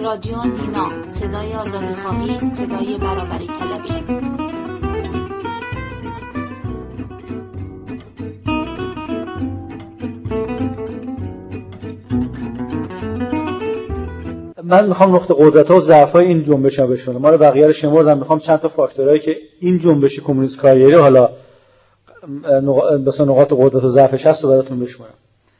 رادیو دینا، صدای آزادیخواهی، صدای برابری طلبی. من میخوام نقطه قدرت‌ها و ضعف‌های این جنبش رو بشناسم. ما رو بقیه رو شمردم، میخوام چند تا فاکتورایی که این جنبش کمونیست کارگری حالا مثلا نقاط قدرت و ضعفش هست رو براتون بشمارم.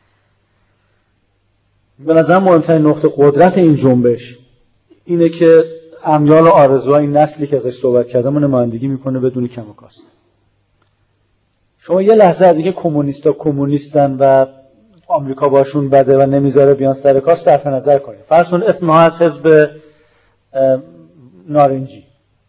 به نظر مهمترین نقطه قدرت این جنبش اینه که امیال و آرزوهای این نسلی که ازش صحبت کردم نمایندگی میکنه بدون کم و کاست. شما یه لحظه از اینکه کمونیستا کمونیستن و آمریکا باشون بده و نمیذاره بیان سر کار صرف نظر کنید. فرض کن اسم ها از حزب نارنجی،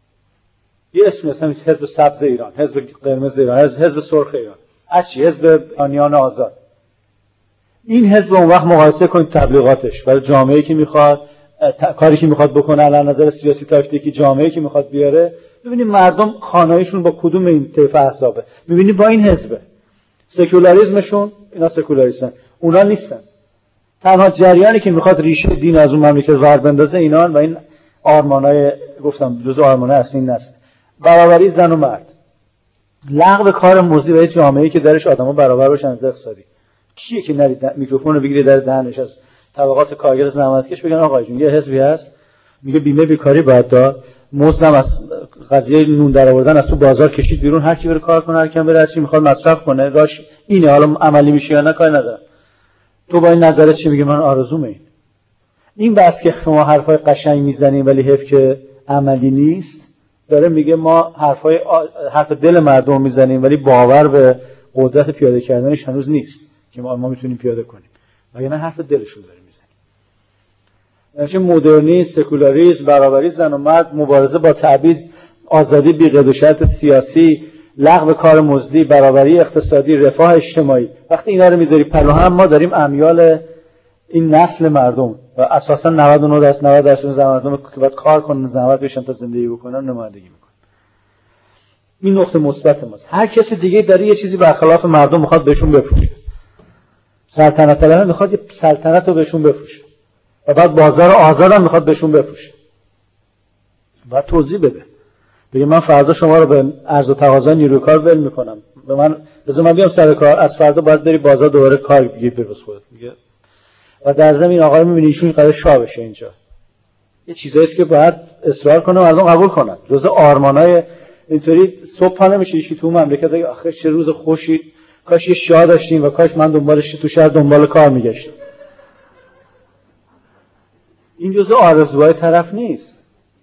یه اسمی مثلا حزب سبز ایران، حزب قرمز ایران، حزب سرخ ایران، چی حزب ایرانیان آزاد. این حزب اون وقت مقایسه کنید تبلیغاتش برای جامعه‌ای که میخواد کاری که میخواد بکنه از نظر سیاسی تاکتیکی، جامعه‌ای که میخواد بیاره، ببینید مردم خانه‌ایشون با کدوم این طیف احزابه. میبینید با این حزبه. سکولاریسمشون، اینا سکولاریستن، اونا نیستن. تنها جریانی که میخواد ریشه دین از اون مملکت ور بندازه اینان و این آرمانای گفتم جزء آرمانای اصلی این نسل. برابری زن و مرد، لغو کار مزدی و یه جامعه‌ای که درش آدما برابر باشن از اقتصادی. کیه که نرید میکروفون رو بگیرید در دهنش از طبقات کارگر زحمتکش بگن آقا جون یه حزبی هست میگه بیمه بیکاری باید داد، مزدم از قضیه نون در آوردن از تو بازار کشید بیرون، هر کی بره کار کنه، هر کی بره هر چی میخواد مصرف کنه، راش اینه. حالا عملی میشه یا نه کاری نداره. تو با این نظرت چی میگی؟ من آرزومه این بس که شما حرفای قشنگ میزنین ولی حیف که عملی نیست. داره میگه ما حرف دل مردم میزنیم ولی باور به قدرت پیاده کردنش هنوز نیست که ما میتونیم پیاده کنیم، وگرنه حرف دلشون داریم میزنیم. یعنی مدرنیسم، سکولاریسم، برابری زن و مرد، مبارزه با تبعیض، آزادی بی قید و شرط سیاسی، لغو کار مزدی، برابری اقتصادی، رفاه اجتماعی. وقتی اینا رو میذاری پلو هم، ما داریم امیال این نسل مردم و اساسا 99% مردم که باید کار کنن، زحمت بکشن تا زندگی بکنن نمایندگی میکنن. این نقطه مثبت ماست. هر کسی دیگه داره یه چیزی برخلاف مردم میخواد بهشون بفروشه. سلطنت طلبه میخواد یه سلطنت رو بهشون بفروشه و بعد بازار آزاد هم میخواد بهشون بفروشه. بعد توضیح بده. بگه من فردا شما رو به عرض و تقاضا نیروی کار ول میکنم. به من بیام سر کار، از فردا باید بری بازار دوباره کار بگیر بروز خودت. میگه و در ضمن این آقا میبینی ایشون قرار شاه بشه اینجا. یه چیزایی که باید اصرار کنه مردم قبول کنن. جزء آرمانای اینطوری صبح پا نمیشه که تو مملکت دیگه آخه چه روز خوشی، کاش یه شاه داشتیم و کاش من دنبالش تو شهر دنبال کار میگشتم. این جزء آرزوهای طرف نیست.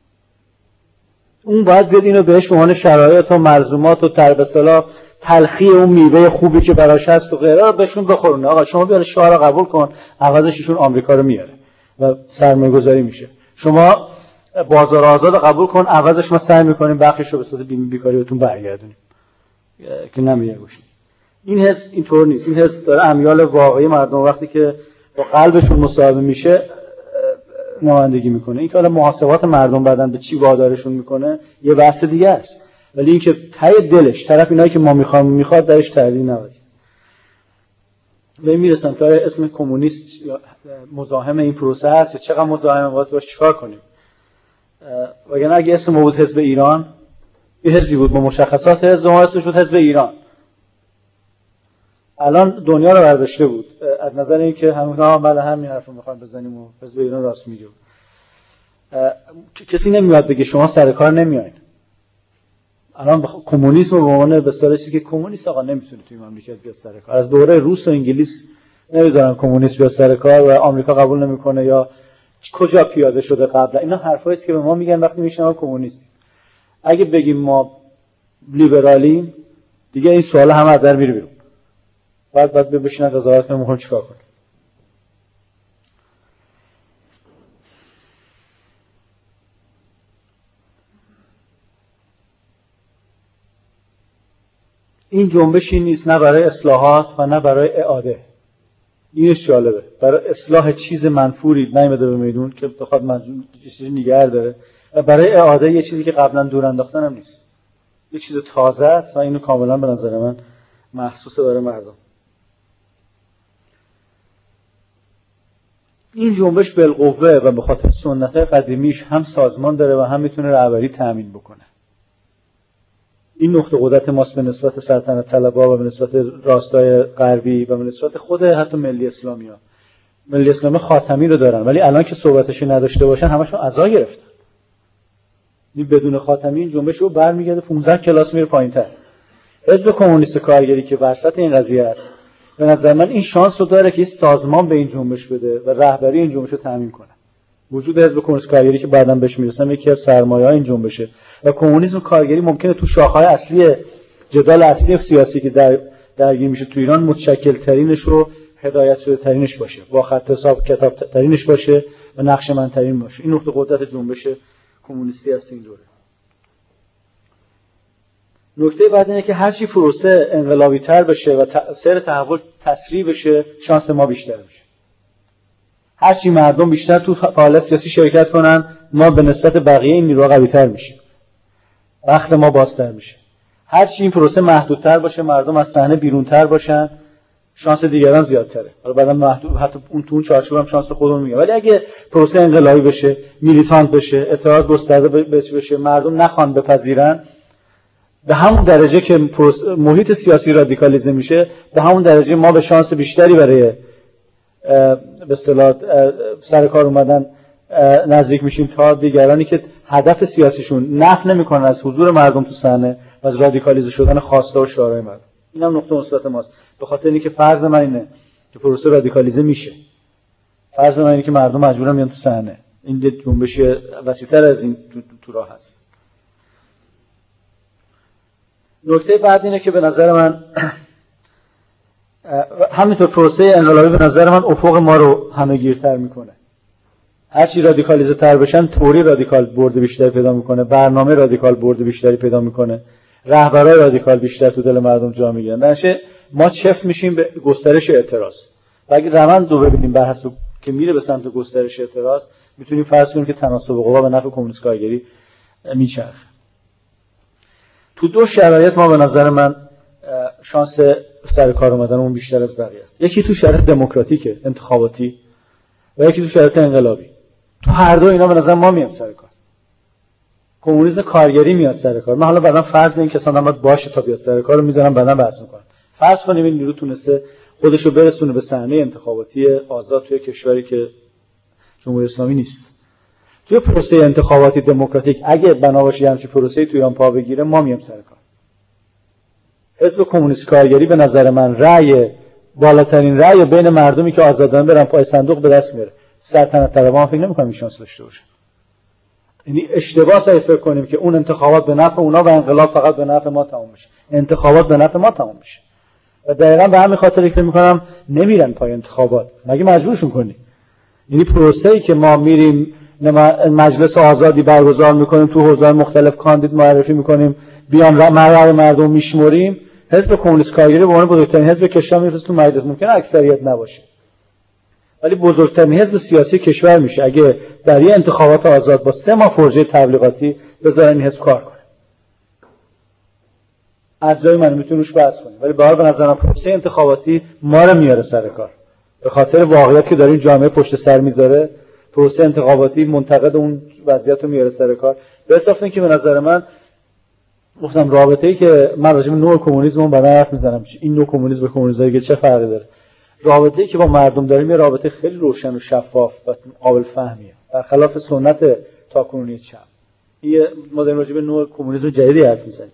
اون باید بیاد اینو بهش به عنوان شرایط و ملزومات و به اصطلاح تلخی اون میوه خوبی که براش هست و غیره بهشون بخورونه. آقا شما بیا شاه رو قبول کن، عوضش ایشون آمریکا رو میاره و سرمایه‌گذاری میشه. شما بازار آزاد قبول کن، عوضش ما سعی میکنیم بخشش رو به صورت بیمه بیکاری بهتون برگردونیم که نمیگه گوشی. این حزب اینطور نیست. این حزب داره امیال واقعی مردم وقتی که با قلبشون مصاحبه میشه نمایندگی میکنه. این که حالا محاسبات مردم بعدن به چی وادارشون میکنه یه بحث دیگه است، ولی این که ته دلش طرف اینایی که ما میخواد درش تردید نباشه. به این میرسم که اسم کمونیست مزاحم این پروسه هست یا چقدر مزاحم باشه چیکار کنیم. وگرنه اگه اسم بود حزب ایران، یه حزبی بود با مشخصات حزب، ما اسمش بود حزب ایران، الان دنیا رو برداشته بود از نظر اینکه بله همین حرفو میخوام بزنیم و حزب ایران راست میگه. کسی نمیاد بگه شما سر کار نمیاین. الان کمونیسم به عنوان به اصطلاح چیزی که کمونیست آقا نمیتونه توی مملکت بیاد سر کار. از دوره روس و انگلیس نمیذارن کمونیست بیاد سر کار و آمریکا قبول نمیکنه یا کجا پیاده شده قبلا. اینا حرفایی است که به ما میگن وقتی میشنم کمونیست. اگه بگیم ما لیبرالیم دیگه این سوال همه در میره بیرون. بعد بشینن قضاوت کنیم میخوام چیکار کنیم. این جنبشی نیست نه برای اصلاحات و نه برای اعاده. اینش جالبه. برای اصلاح چیز منفوری نیامده به میدون که بخواد منظور چیزی نگه داره و برای اعاده یه چیزی که قبلا دور انداختن هم نیست. یه چیز تازه است و اینو کاملا به نظر من محسوسه برای مردم. این جنبش بالقوه و به خاطر سنت‌های قدیمیش هم سازمان داره و هم میتونه رهبری تامین بکنه. این نقطه قدرت ماست به نسبت سلطنت طلبها و به نسبت راستای غربی و به نسبت خود حتی ملی اسلامی‌ها. ملی اسلامی خاتمی رو دارن ولی الان که صحبتش نداشته باشن همشون عزا گرفتن. این بدون خاتمی این جنبش رو برمیگرده 15 کلاس میره پایین‌تر. حزب کمونیست کارگری که وسط این قضیه است به نظر من این شانس رو داره که سازمان به این جنبش بده و رهبری این جنبش رو تامین کنه. وجود حزب کمونیست کارگری که بعداً بهش میرسم یکی از سرمایه‌های این جنبشه و کمونیسم کارگری ممکنه تو شاخه‌های اصلی جدال اصلی سیاسی که درگیر میشه تو ایران متشکل ترینش رو هدایت شده ترینش باشه، با خط حساب کتاب ترینش باشه و نقشه‌مند ترین باشه. این نقطه قدرت جنبش کمونیستی است این دوره. نکته بعد اینه که هر چی پروسه انقلابی تر بشه و سیر تحول تسریع بشه شانس ما بیشتر میشه. هر چی مردم بیشتر تو فعالیت سیاسی شرکت کنن ما به نسبت بقیه این نیروها قوی تر میشیم. وقت ما بازتر میشه. هر چی این پروسه محدودتر باشه مردم از صحنه بیرونتر باشن شانس دیگران زیادتره. حالا بعدا محدود حتی اون تو اون چارچوب هم شانس خودمون میگه. ولی اگه پروسه انقلابی بشه، میلیتانت بشه، اعتراض گسترده بشه، مردم نخوان بپذیرن به همون درجه که محیط سیاسی رادیکالیزم میشه به همون درجه ما به شانس بیشتری برای به اصطلاح سر کار اومدن نزدیک میشیم تا دیگرانی که هدف سیاسیشون نفی نمیکنن از حضور مردم تو صحنه و از رادیکالیزه شدن خواسته و شعارهای مردم. این هم نقطه مثبت ماست. به خاطر اینکه فرض من اینه که پروسه رادیکالیزه میشه. فرض من اینه که مردم مجبورن بیان تو صحنه. این جنبش وسیع‌تر از این تو راه هست. نکته بعد اینه که به نظر من همینطور پروسه انقلابی به نظر من افق ما رو همه‌گیرتر میکنه. هرچی رادیکالیزه تر بشن توری رادیکال برد بیشتری پیدا میکنه، برنامه رادیکال برد بیشتری پیدا میکنه، رهبرای رادیکال بیشتر تو دل مردم جا میگیرن. درنچه ما چفت میشیم به گسترش اعتراض. و اگه روند رو ببینیم بر حسب که میره به سمت گسترش اعتراض میتونیم فرض کنیم که تناسب قوا به نفع کمونیست کارگری میچرخه. تو دو شرایط ما به نظر من شانس سر کار اومدنمون بیشتر از بقیه است. یکی تو شرایط دموکراتیک انتخاباتی و یکی تو شرایط انقلابی. تو هر دو اینا به نظر ما میاد سر کار. کمونیسم کارگری میاد سر کار. من حالا بعداً فرض این کسان هم باشه تا بیاد سر کار رو میذارم بعداً بحث میکنم. فرض کنیم این نیرو تونسته خودش رو برسونه به صحنه انتخاباتی آزاد توی کشوری که جمهوری اسلامی نیست. توی پروسه انتخاباتی دموکراتیک اگه بنا باشه همچین پروسه‌ای تو ایران پا بگیره ما میام سر کار. حزب کمونیست کارگری به نظر من بالاترین رأی بین مردمی که آزادانه برن پای صندوق به دست میاره. سلطنت طلبها فکر نمی‌کنم این شانس داشته باشه. یعنی اشتباه اگه فکر کنیم که اون انتخابات به نفع اونا و انقلاب فقط به نفع ما تموم میشه. انتخابات به نفع ما تموم میشه. و دقیقاً به همین خاطر فکر می‌کنم نمیرن پای انتخابات. مگه مجبورشون کنی؟ یعنی پروسه‌ای که ما میریم مجلس آزادی برگزار میکنیم تو حوزه‌های مختلف کاندید معرفی میکنیم بیان رأی مردم میشمریم حزب کمونیست کارگری به عنوان بزرگترین حزب کشور میرسه تو مجلس ممکنه اکثریت نباشه ولی بزرگترین حزب سیاسی کشور میشه اگه در یه انتخابات آزاد با 3 ماه پروژه تبلیغاتی بذارن این حزب کار کنه. از جای من میتونیم روش بحث کنیم ولی به نظرم پروسه انتخاباتی ما رو میاره سر کار به خاطر واقعیت که دارین جامعه پشت سر میذاره. پروسه انتخاباتی منتقد اون وضعیت رو میاره سر کار. به حساب اینکه به نظر من گفتم رابطه‌ای که من راجع به نوع کمونیسم بعدا حرف میزنم این نوع کمونیسم به کمونیسم دیگه چه فرقی داره. رابطه‌ای که با مردم داریم یه رابطه خیلی روشن و شفاف و قابل فهمیه برخلاف سنت تاکنونی چپ. ما داریم راجع به نوع کمونیسم جدیدی حرف میزنیم.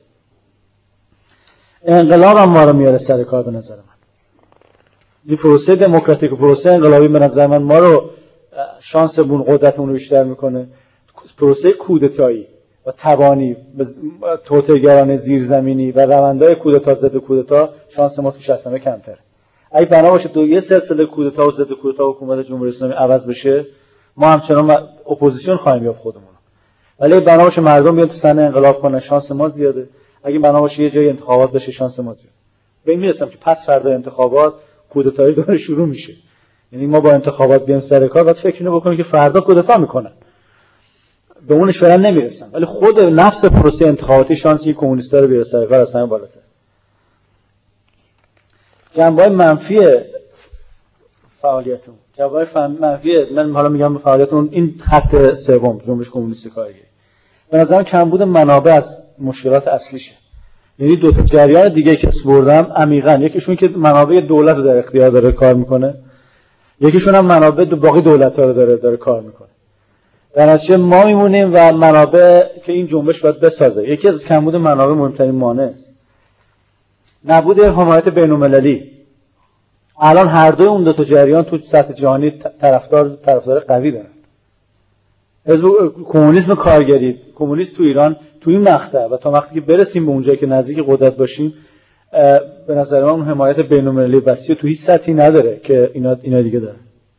انقلاب هم ما رو میاره سر کار به نظر من. این پروسه دموکراتیک و پروسه انقلابی به نظر من ما رو شانسمون قدرتمون رو بیشتر میکنه. پروسه کودتایی و تبانی توطئه‌گران زیرزمینی و روندهای کودتا ضد کودتا شانس ما تو 60 کمتره. اگه بنا باشه یه سلسله کودتا و ضد کودتا حکومت جمهوری اسلامی عوض بشه ما همچنان اپوزیسیون خواهیم یافت خودمون. ولی بنا باشه مردم بیان تو صحنه انقلاب کنن شانس ما زیاده. اگه بنا باشه یه جای انتخابات بشه شانس ما زیاده. به این میرسم که پس فردا انتخابات کودتایی داره شروع میشه. یعنی ما با انتخابات بیان سر کار بعد فکر اینو بکنیم که فردا کودتا میکنن. به اونش فعلا نمیرسن ولی خود نفس پروسه انتخاباتی شانسی کمونیستا رو بیاره سر کار از همه بالاتر. جنبه‌های منفی فعالیت اون. جواب منفیه. من حالا میگم فعالیت اون این خط سوم جنبش کمونیستی کارگری. به نظرم کمبود منابع از مشکلات اصلیشه. یعنی دو تا جریان دیگه که اسپردم عمیقاً، یکیشون که منابع دولت رو در اختیار داره کار میکنه، یکیشون هم منابع باقی دولت‌ها رو داره کار میکنه. در نتیجه ما میمونیم و منابع که این جنبش باید بسازه. یکی از کمبود منابع مهمترین مانع است نبود حمایت بین‌المللی. الان هر دوی اون دو تا جریان تو سطح جهانی طرفدار قوی دارن. حزب کمونیسم کارگری، کمونیست تو ایران تو این مقطع و تا وقتی که برسیم به اونجایی که نزدیک قدرت باشیم، به نظر من اون حمایت بین‌المللی وسیع تو هیچ سطحی نداره که اینا دیگه داره.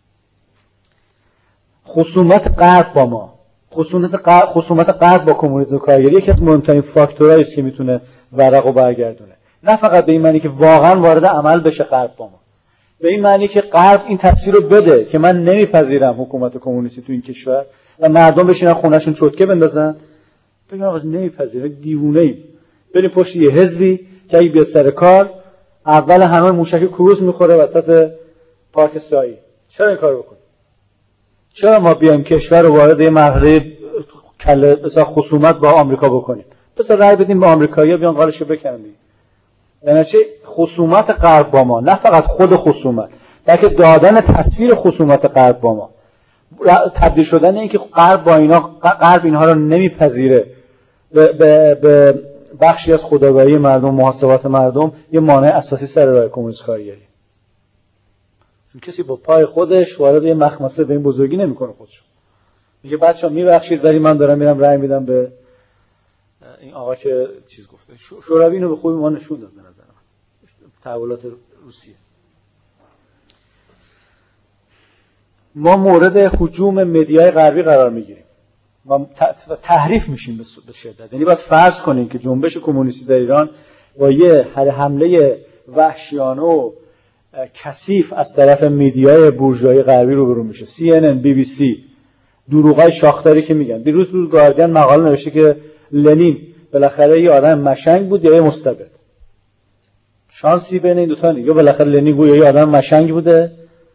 خصومت غرب با ما، خصومت غرب با کمونیسم کارگری یکی از مهمترین فاکتورهایی است که میتونه ورقو برگردونه. نه فقط به این معنی که واقعا وارد عمل بشه غرب با ما، به این معنی که غرب این تصویر رو بده که من نمیپذیرم حکومت کمونیستی تو این کشور و مردم بشینن خونه‌شون چرتکه بندازن، بگن آقا نمیپذیرم، دیوونه‌ایم. بریم پشت یه حزبی که اگه بیاد سر کار اول همه موشک کروز میخوره وسط پارک سایی. چرا این کارو بکنیم؟ چرا ما بیایم کشور رو وارد یه مرحله مثلا خصومت با آمریکا بکنیم؟ پس رأی بدیم به آمریکایی‌ها بیان قارشو بکنن. یعنی چه خصومت غرب با ما، نه فقط خود خصومت، بلکه دادن تصویر خصومت غرب با ما، تبدیل شدن این که غرب اینها رو نمیپذیره به بخشی از خودآگاهی مردم، محاسبات مردم، یه مانع اساسی سر راه کمونیست کارگری. چون کسی با پای خودش وارد یه مخمسه به این بزرگی نمیکنه خودشو. میگه بچه‌ها میبخشید ولی من دارم میرم رأی میدم به این آقا که چیز گفته. شوروی اینو به خوبی ما نشون داد به نظر من. تحولات روسیه. ما مورد هجوم مدیای غربی قرار میگیریم. ما تحریف میشیم به شدت. یعنی باید فرض کنیم که جنبش کمونیستی در ایران با یه حمله وحشیانه و کثیف از طرف مدیای بورژوایی غربی روبرو میشه. CNN، BBC، دروغای شاخداری که میگن. دیروز رو گاردین مقاله نوشته که لنین بالاخره یه آدم مشنگ بود یا یه مستبد. شانسی بین این دو تا نیست. یا بالاخره لنین بود یا یه آدم مشنگ بوده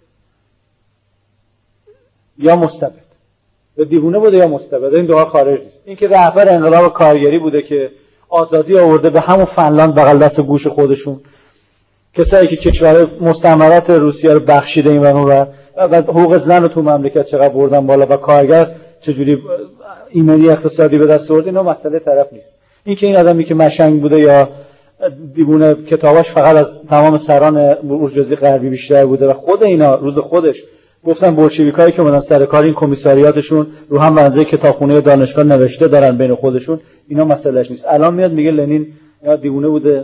یا مستبد. یا دیوونه بوده یا مستبد. این دوها خارج نیست. این که رهبر انقلاب کارگری بوده که آزادی آورده به همون فنلاند بغل دست گوش خودشون، کسایی که کشور مستعمرات روسیه رو بخشیده این و اون و حقوق زن رو تو مملکت چقدر بردن بالا و کارگر چجوری ایمنی اقتصادی به دست آورد، اینا مسئله طرف نیست. این که این آدمی که مشنگ بوده یا دیوونه کتاباش فقط از تمام سران بورژوازی غربی بیشتر بوده و خود اینا روز خودش گفتن بولشویکایی که اومدن سر کار این کمیساریاتشون رو هم بنزه کتابخونه دانشگاه نوشته دارن بین خودشون، اینا مسئلهش نیست. الان میاد میگه لنین یا دیوونه بوده،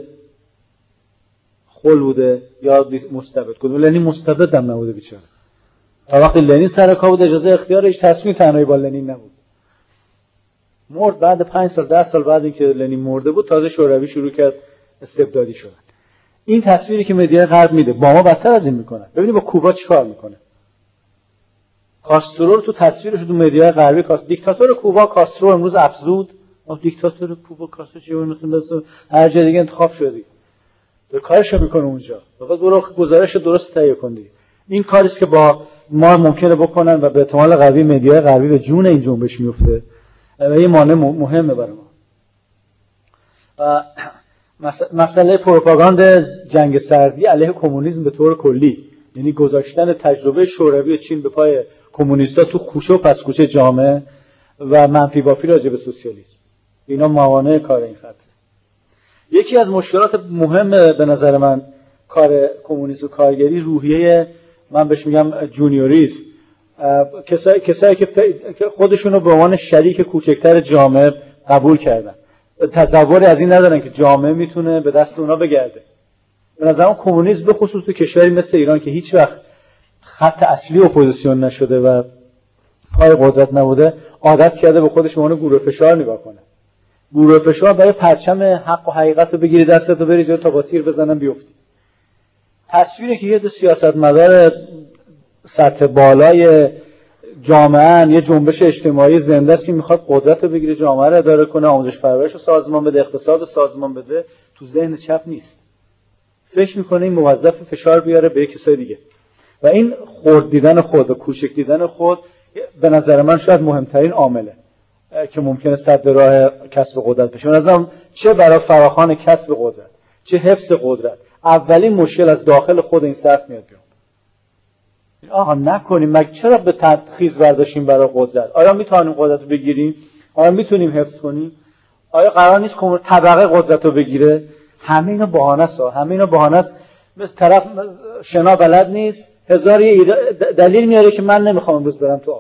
خل بوده یا مستبد. کدوم لنین مستبد هم نبوده بیچاره. تا وقتی لنین سر کار بود اجازه اختیار هیچ تصمیم تنهایی با لنین نبود. مرد بعد 5 سال 10 سال بعد اینکه لنین مرده بود تازه شوروی شروع کرد استبدادی شدن. این تصویری که مدیا غرب میده با ما بدتر از این میکنه. ببینید با کوبا چیکار میکنه. کاسترو رو تو تصویرش تو مدیا غربی دیکتاتور کوبا کاسترو امروز افزود. دیکتاتور کوبا کاسترو چه مثلا هر جای دیگه انتخاب شده. تو کارشو میکنه اونجا. فقط برو گزارش درست تهیه کن دیگه. این کاری است که با ما ممکنه بکنن و به احتمال قوی مدیا غربی به جون این جنبش میفته. و یه مانع مهمه برای ما. و مسئله پروپاگاند جنگ سردی علیه کمونیسم به طور کلی، یعنی گذاشتن تجربه شوروی و چین به پای کمونیستا تو کوچه و پس کوچه جامعه و منفی بافی راجع به سوسیالیسم، اینا موانع کار این خطه. یکی از مشکلات مهم به نظر من کار کمونیسم و کارگری روحیه، من بهش میگم جونیوریسم، کسایی که خودشون رو به عنوان شریک کوچکتر جامعه قبول کردن، تصوری از این ندارن که جامعه میتونه به دست اونا بگرده. به نظرم کمونیسم به خصوص تو کشوری مثل ایران که هیچ وقت خط اصلی اپوزیسیون نشده و پای قدرت نبوده، عادت کرده به خودش به عنوان گروه فشار نگاه کنه. گروه فشار برای پرچم حق و حقیقت رو بگیری دستت و بری جلو تا با تیر بزنن بیفتی. تصویری که یه دو سیاستمدار سطح بالای جامعه، یه جنبش اجتماعی زنده است که میخواد قدرت رو بگیره، جامعه رو اداره کنه، آموزش پرورش رو سازمان بده، اقتصاد رو سازمان بده، تو ذهن چپ نیست. فکر میکنه این موظف فشار بیاره به کسای دیگه. و این خرد دیدن خود و کوچک دیدن خود به نظر من شاید مهمترین عامله که ممکنه سد راه کسب قدرت بشه. نظرم چه برای فراخوان کسب قدرت چه حفظ قدرت، اولین مشکل از داخل خود این صف میاد بیرون. آقا نکنیم، مگه چرا به تدخیز برداشتیم برای قدرت؟ آیا میتونیم قدرت رو بگیریم؟ آیا میتونیم حفظ کنیم؟ آیا قرار نیست طبقه قدرت رو بگیره؟ همه اینا بهانه است. همه اینا بهانه است. مثل طرف شنا بلد نیست، هزار دلیل میاره که من نمیخوام امروز برم تو آب.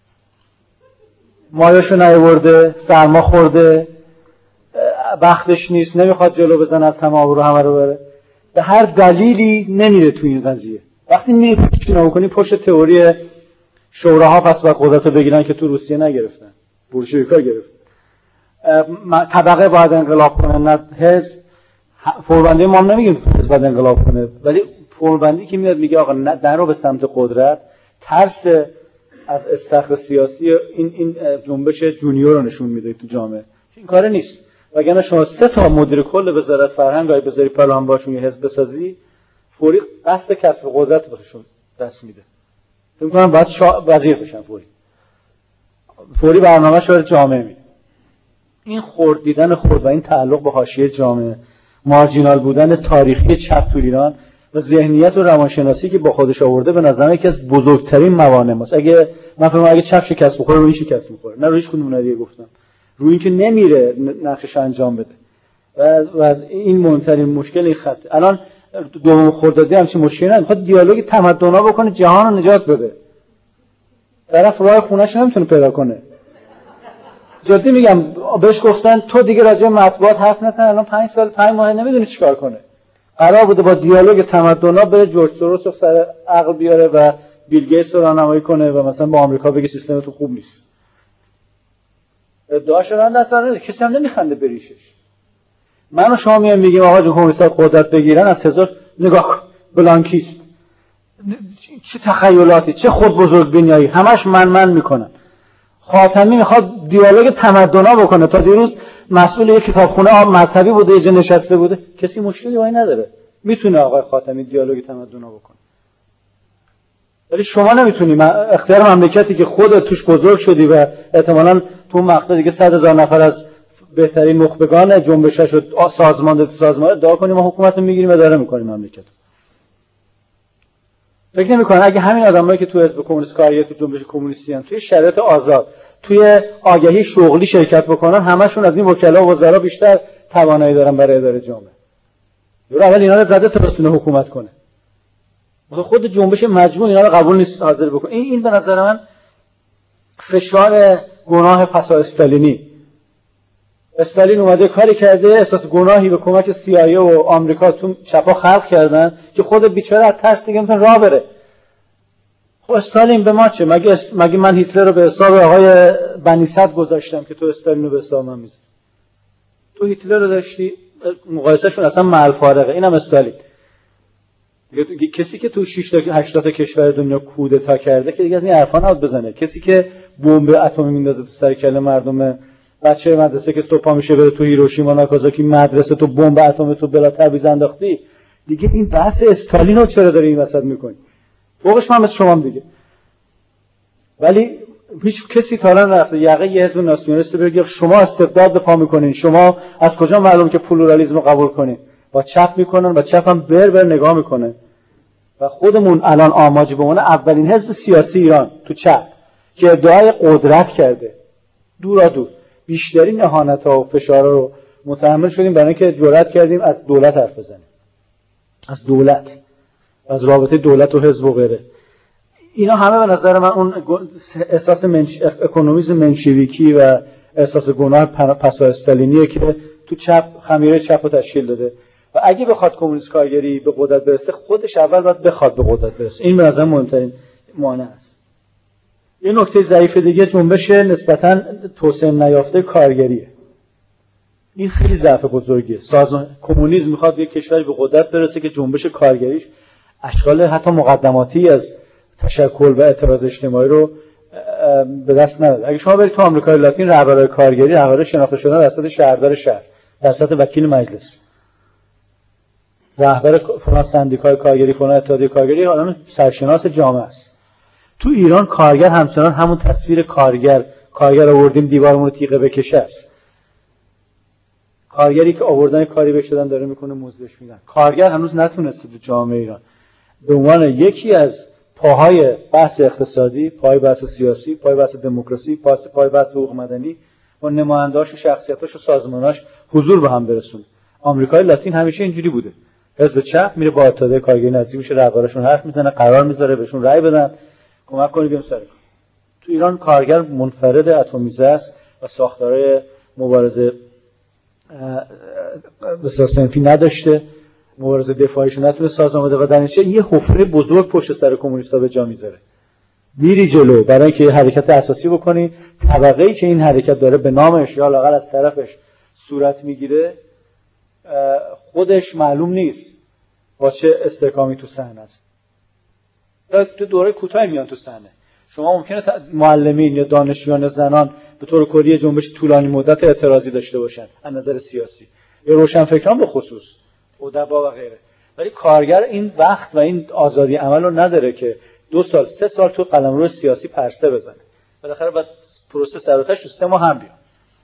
مایاشو نیورده، سرما خورده، بختش نیست، نمیخواد جلو بزنه از همه آب رو همه رو بره. به هر دلیلی نمیره تو این قضیه. وقتی میری شنا کنی پشت تئوری شوراها پس باید قدرت رو بگیرن که تو روسیه نگرفتن، بولشویکا گرفتن. طبقه باید انقلاب کنه، نه حزب. فوربندی ما هم نمیگیم حزب باید انقلاب کنه، ولی فوربندی که میاد میگه آقا در رو به سمت قدرت، ترس از استخر سیاسی این جنبش جونیور رو نشون میده تو جامعه. این کار نیست. وگرنه شما 3 مدیر کل وزارت فرهنگ اگه بذاری پلان باشون یه حزب بسازی، فوری قصد کسب قدرت بهشون دست میده. فکر می‌کنم باید وزیر بشن فوری برنامه‌اش رو جامعه میده. این خرد دیدن خود و این تعلق به حاشیه جامعه، مارجینال بودن تاریخی چپ تو ایران و ذهنیت و روانشناسی که با خودش آورده به نظر من یکی از بزرگترین موانع ماست. اگه چپ شکست بخوره، روی شکست می‌خوره. نه رویش کدوم ندیه گفتم. روی اینکه نمیره نقشش انجام بده. و این مهمترین مشکل این خط. الان دوم خردادی همچین مشکلی نداره. میخواد دیالوگ تمدن‌ها بکنه، جهان رو نجات بده. طرف راه خونه‌اش نمیتونه پیدا کنه. جدی میگم، بهش گفتن تو دیگه راجع به مطبوعات حرف نزن، الان 5 ماه نمیدونه چیکار کنه. قرار بوده با دیالوگ تمدن‌ها بره جورج سوروس رو سر عقل بیاره و بیل گیتس رو راهنمایی کنه و مثلا با آمریکا بگه سیستم تو خوب نیست. ادعا شدن دستور کسی هم نمیخنده بریشش. من و شما میگیم آقا جون کمونیست‌ها قدرت بگیرن، از هزار نگاه بلانکیست، چه تخیلاتی، چه خود بزرگ بینایی، همش من میکنن. خاتمی میخواد دیالوگ تمدن‌ها بکنه. تا دیروز مسئول یک کتابخونه مذهبی بوده، یه جا نشسته بوده، کسی مشکلی با این نداره. میتونه آقای خاتمی دیالوگ تمدن‌ها بکنه. ولی شما نمیتونی. اختیار مملکتی که خودت توش بزرگ شدی و احتمالاً تو مقطع دیگه 100,000 نفر از بهترین نخبگان جنبشش رو سازمان ادعا کنیم ما حکومت رو میگیریم و اداره میکنیم مملکت. فکر نمی‌کنن اگه همین آدمایی که تو حزب کمونیست کاریه، تو جنبش کمونیستی ان، توی شرایط آزاد، توی آگهی شغلی شرکت بکنن، همشون از این وکلا و وزرا بیشتر توانایی دارن برای اداره جامعه. اول اینا رو زده تا بتونه حکومت کنه. خود جنبش مجموع اینا رو قبول نیست حاضر بکنه. این به نظر من فشار گناه پسا استالینی. استالین اومده کاری کرده، احساس گناهی به کمک CIA و آمریکا تو چپا خلق کردن که خود بیچاره از ترس دیگه نمیتونه راه بره. خب استالین به ما چه؟ مگه من هیتلر رو به حساب آقای بنی صدر گذاشتم که تو استالین رو به حساب من میذاری؟ تو هیتلر رو داشتی، مقایسهشون اصلا محل فارقه. اینم استالین. کسی که تو 6 تا 8 تا کشور دنیا کودتا کرده که دیگه از این حرفا نباید بزنه. کسی که بمب اتمی میندازه تو سر کله مردم، بچه مدرسه که صبح میشه بره تو هیروشیما ناکازاکی مدرسه تو بمب اتمی تو بلا تبعیض انداختی، دیگه این بحث استالین رو چرا داری این وسط میکنی؟ فوقش من مثل شما دیگه. ولی هیچ کسی تا الان نرفته یقه یه حزب ناسیونالیست بگه شما استبداد به پا میکنین، شما از کجا معلوم که پلورالیسم رو قبول کنین؟ با چپ میکنن و چپ هم بر نگاه میکنه. و خودمون الان آماج بمونه اولین حزب سیاسی ایران تو چپ که ادعای قدرت کرده، دور بیشترین اهانت‌ها و فشارها رو متحمل شدیم برای اینکه جرأت کردیم از دولت حرف بزنیم. از دولت، از رابطه دولت و حزب و غیره. اینا همه به نظر من اون احساس اکونومیسم منشویکی و احساس گناه پسا استالینیه که تو چپ خمیره چپ رو تشکیل داده. و اگه بخواد کمونیست کارگری به قدرت برسه، خودش اول باید بخواد به قدرت برسه. این به نظر مهمترین مانع است. یه نکته ضعیف دیگه جنبش نسبتاً توسعه نیافته کارگریه. این خیلی ضعف بزرگیه. کمونیسم میخواد یک کشوری به قدرت برسه که جنبش کارگریش اشکال حتی مقدماتی از تشکل و اعتراض اجتماعی رو به دست نداره. اگه شما برید تو آمریکای لاتین، رهبرای کارگری رهبر شناخته شدن در سطح شهردار شهر، در سطح وکیل مجلس. رهبر فلان سندیکای کارگری، فلان اتحادیه کارگری آدم سرشناس جامعه است. تو ایران کارگر همچنان همون تصویر کارگر آوردیم دیوارمون رو تیغه بکشه است. کارگری که آوردن کاری بهش دادن داره میکنه مزد بهش میدن. کارگر هنوز نتونسته تو جامعه ایران به عنوان یکی از پاهای بحث اقتصادی، پای بحث سیاسی، پای بحث دموکراسی، پای بحث حقوق مدنی و نماینده‌اش و شخصیتاش و سازماناش حضور به هم برسونه. آمریکای لاتین همیشه اینجوری بوده. حزب چپ میره با اتحادیه کارگری نزدیک میشه، رهبراشون حرف میزنه، قرار میذاره بهشون رأی بدن، کمک کنه بیام سر کار. تو ایران کارگر منفرد اتمیزه است و ساختارهای مبارزه بسیار صنفی نداشته، مبارزه دفاعیشو نتونه سازمان بده و در نتیجه یه حفره بزرگ پشت سر کمونیستا به جا میذاره. میری جلو برای اینکه یه حرکت اساسی بکنی، طبقه‌ای که این حرکت داره به نامش یا لااقل از طرفش صورت میگیره خودش معلوم نیست با چه استحکامی تو صحنه است. تو دوره کوتاهی میان تو صحنه. شما ممکنه معلمین یا دانشجویان زنان به طور کلی جنبش طولانی مدت اعتراضی داشته باشن از نظر سیاسی یا روشنفکران به خصوص ادبا و غیره، ولی کارگر این وقت و این آزادی عمل رو نداره که 2 سال 3 سال تو قلمرو سیاسی پرسه بزنه. بالاخره بعد پروسه سراتش تو 3 ماه هم بیاد.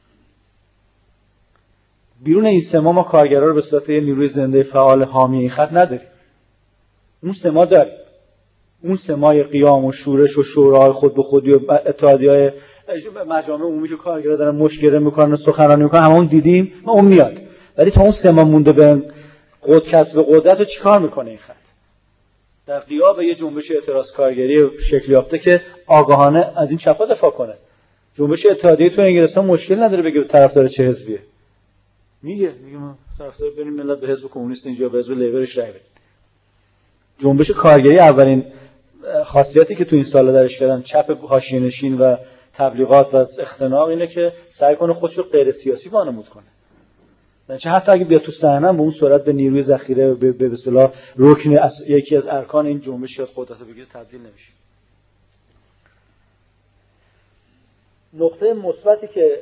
بیرون این 3 ماه ما کارگرا رو به صورت یه نیروی زنده فعال حامی این خط نداریم. اون 3 ماه داریم. اون 3 ماه قیام و شورش و شورای خود به خودی و اتحادیه‌های مجامع عمومی که کارگرا دارن مشکل میکنن و سخنرانی میکنن همون دیدیم، ما اون میاد. ولی تا اون 3 ماه مونده به کسب قدرت رو چیکار میکنه این خط؟ در غیاب یه جنبش اعتراض کارگری شکل یافته که آگاهانه از این چپا دفاع کنه. جنبش اتحادیه تو انگلستان مشکل نداره بگه طرفدار چه حزبیه. میگه ما طرفدار بریم ملت به حزب کمونیست اینجا به حزب لیبرش رای بدیم. جنبش کارگری اولین خاصیتی که تو این سالا درش کردن چپ حاشیه‌نشین و تبلیغات و اختناق اینه که سعی کنه خودش رو غیر سیاسی وانمود کنه. چه حتی اگه بیاد تو صحنه به اون صورت به نیروی ذخیره به اصطلاح رکن یکی از ارکان این جنبش یاد قدرت رو بگیره تبدیل نمیشه. نقطه مثبتی که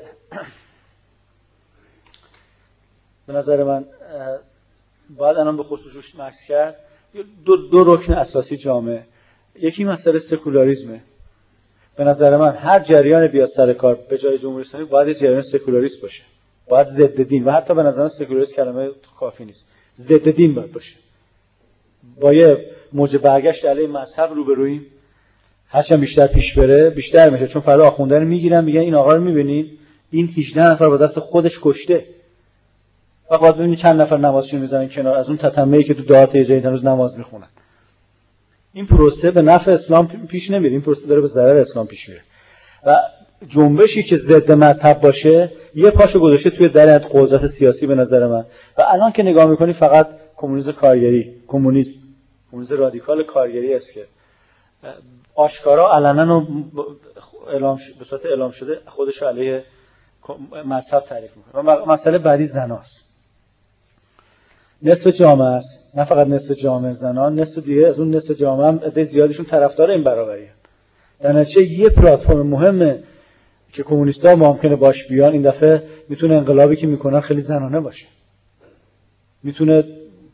به نظر من باید الان به خصوص روش مکث کرد دو رکن اساسی جامعه. یکی مسئله سکولاریسمه. به نظر من هر جریان بیاد سر کار به جای جمهوری اسلامی باید یه جریان سکولاریست باشه. باید ضد دین و حتی به نظر من سکولاریست کلمه کافی نیست. ضد دین باید باشه. با یه موج برگشت علیه مذهب روبرویم. هرچند بیشتر پیش بره بیشتر میشه، چون فردا آخونده رو میگیرن میگن این آقا رو میبینید این 18 نفر با دست خودش کشته. فقط ببینید چند نفر نمازشون میزنن کنار از اون تتمه‌ای که تو دعات جدید هنوز نماز میخونن. این پروسه به نفع اسلام پیش نمیره، این پروسه داره به ضرر اسلام پیش میره. و جنبشی که ضد مذهب باشه یه پاشو گذاشته توی در قدرت سیاسی به نظر من. و الان که نگاه میکنی فقط کمونیسم کارگری، کمونیسم رادیکال کارگری است که آشکارا علنا و به صورت اعلام شده خودش علیه مذهب تعریف میکنه. و مسئله بعدی زناست. نصف جامعه است، نه فقط نصف جامعه زنان، نصف دیگه از اون نصف جامعه هم عده زیادیشون طرفدار این برابریه. در نتیجه یه پلتفرم مهمه که کمونیست‌ها ممکنه باش بیان این دفعه میتونه انقلابی که میکنن خیلی زنانه باشه. میتونه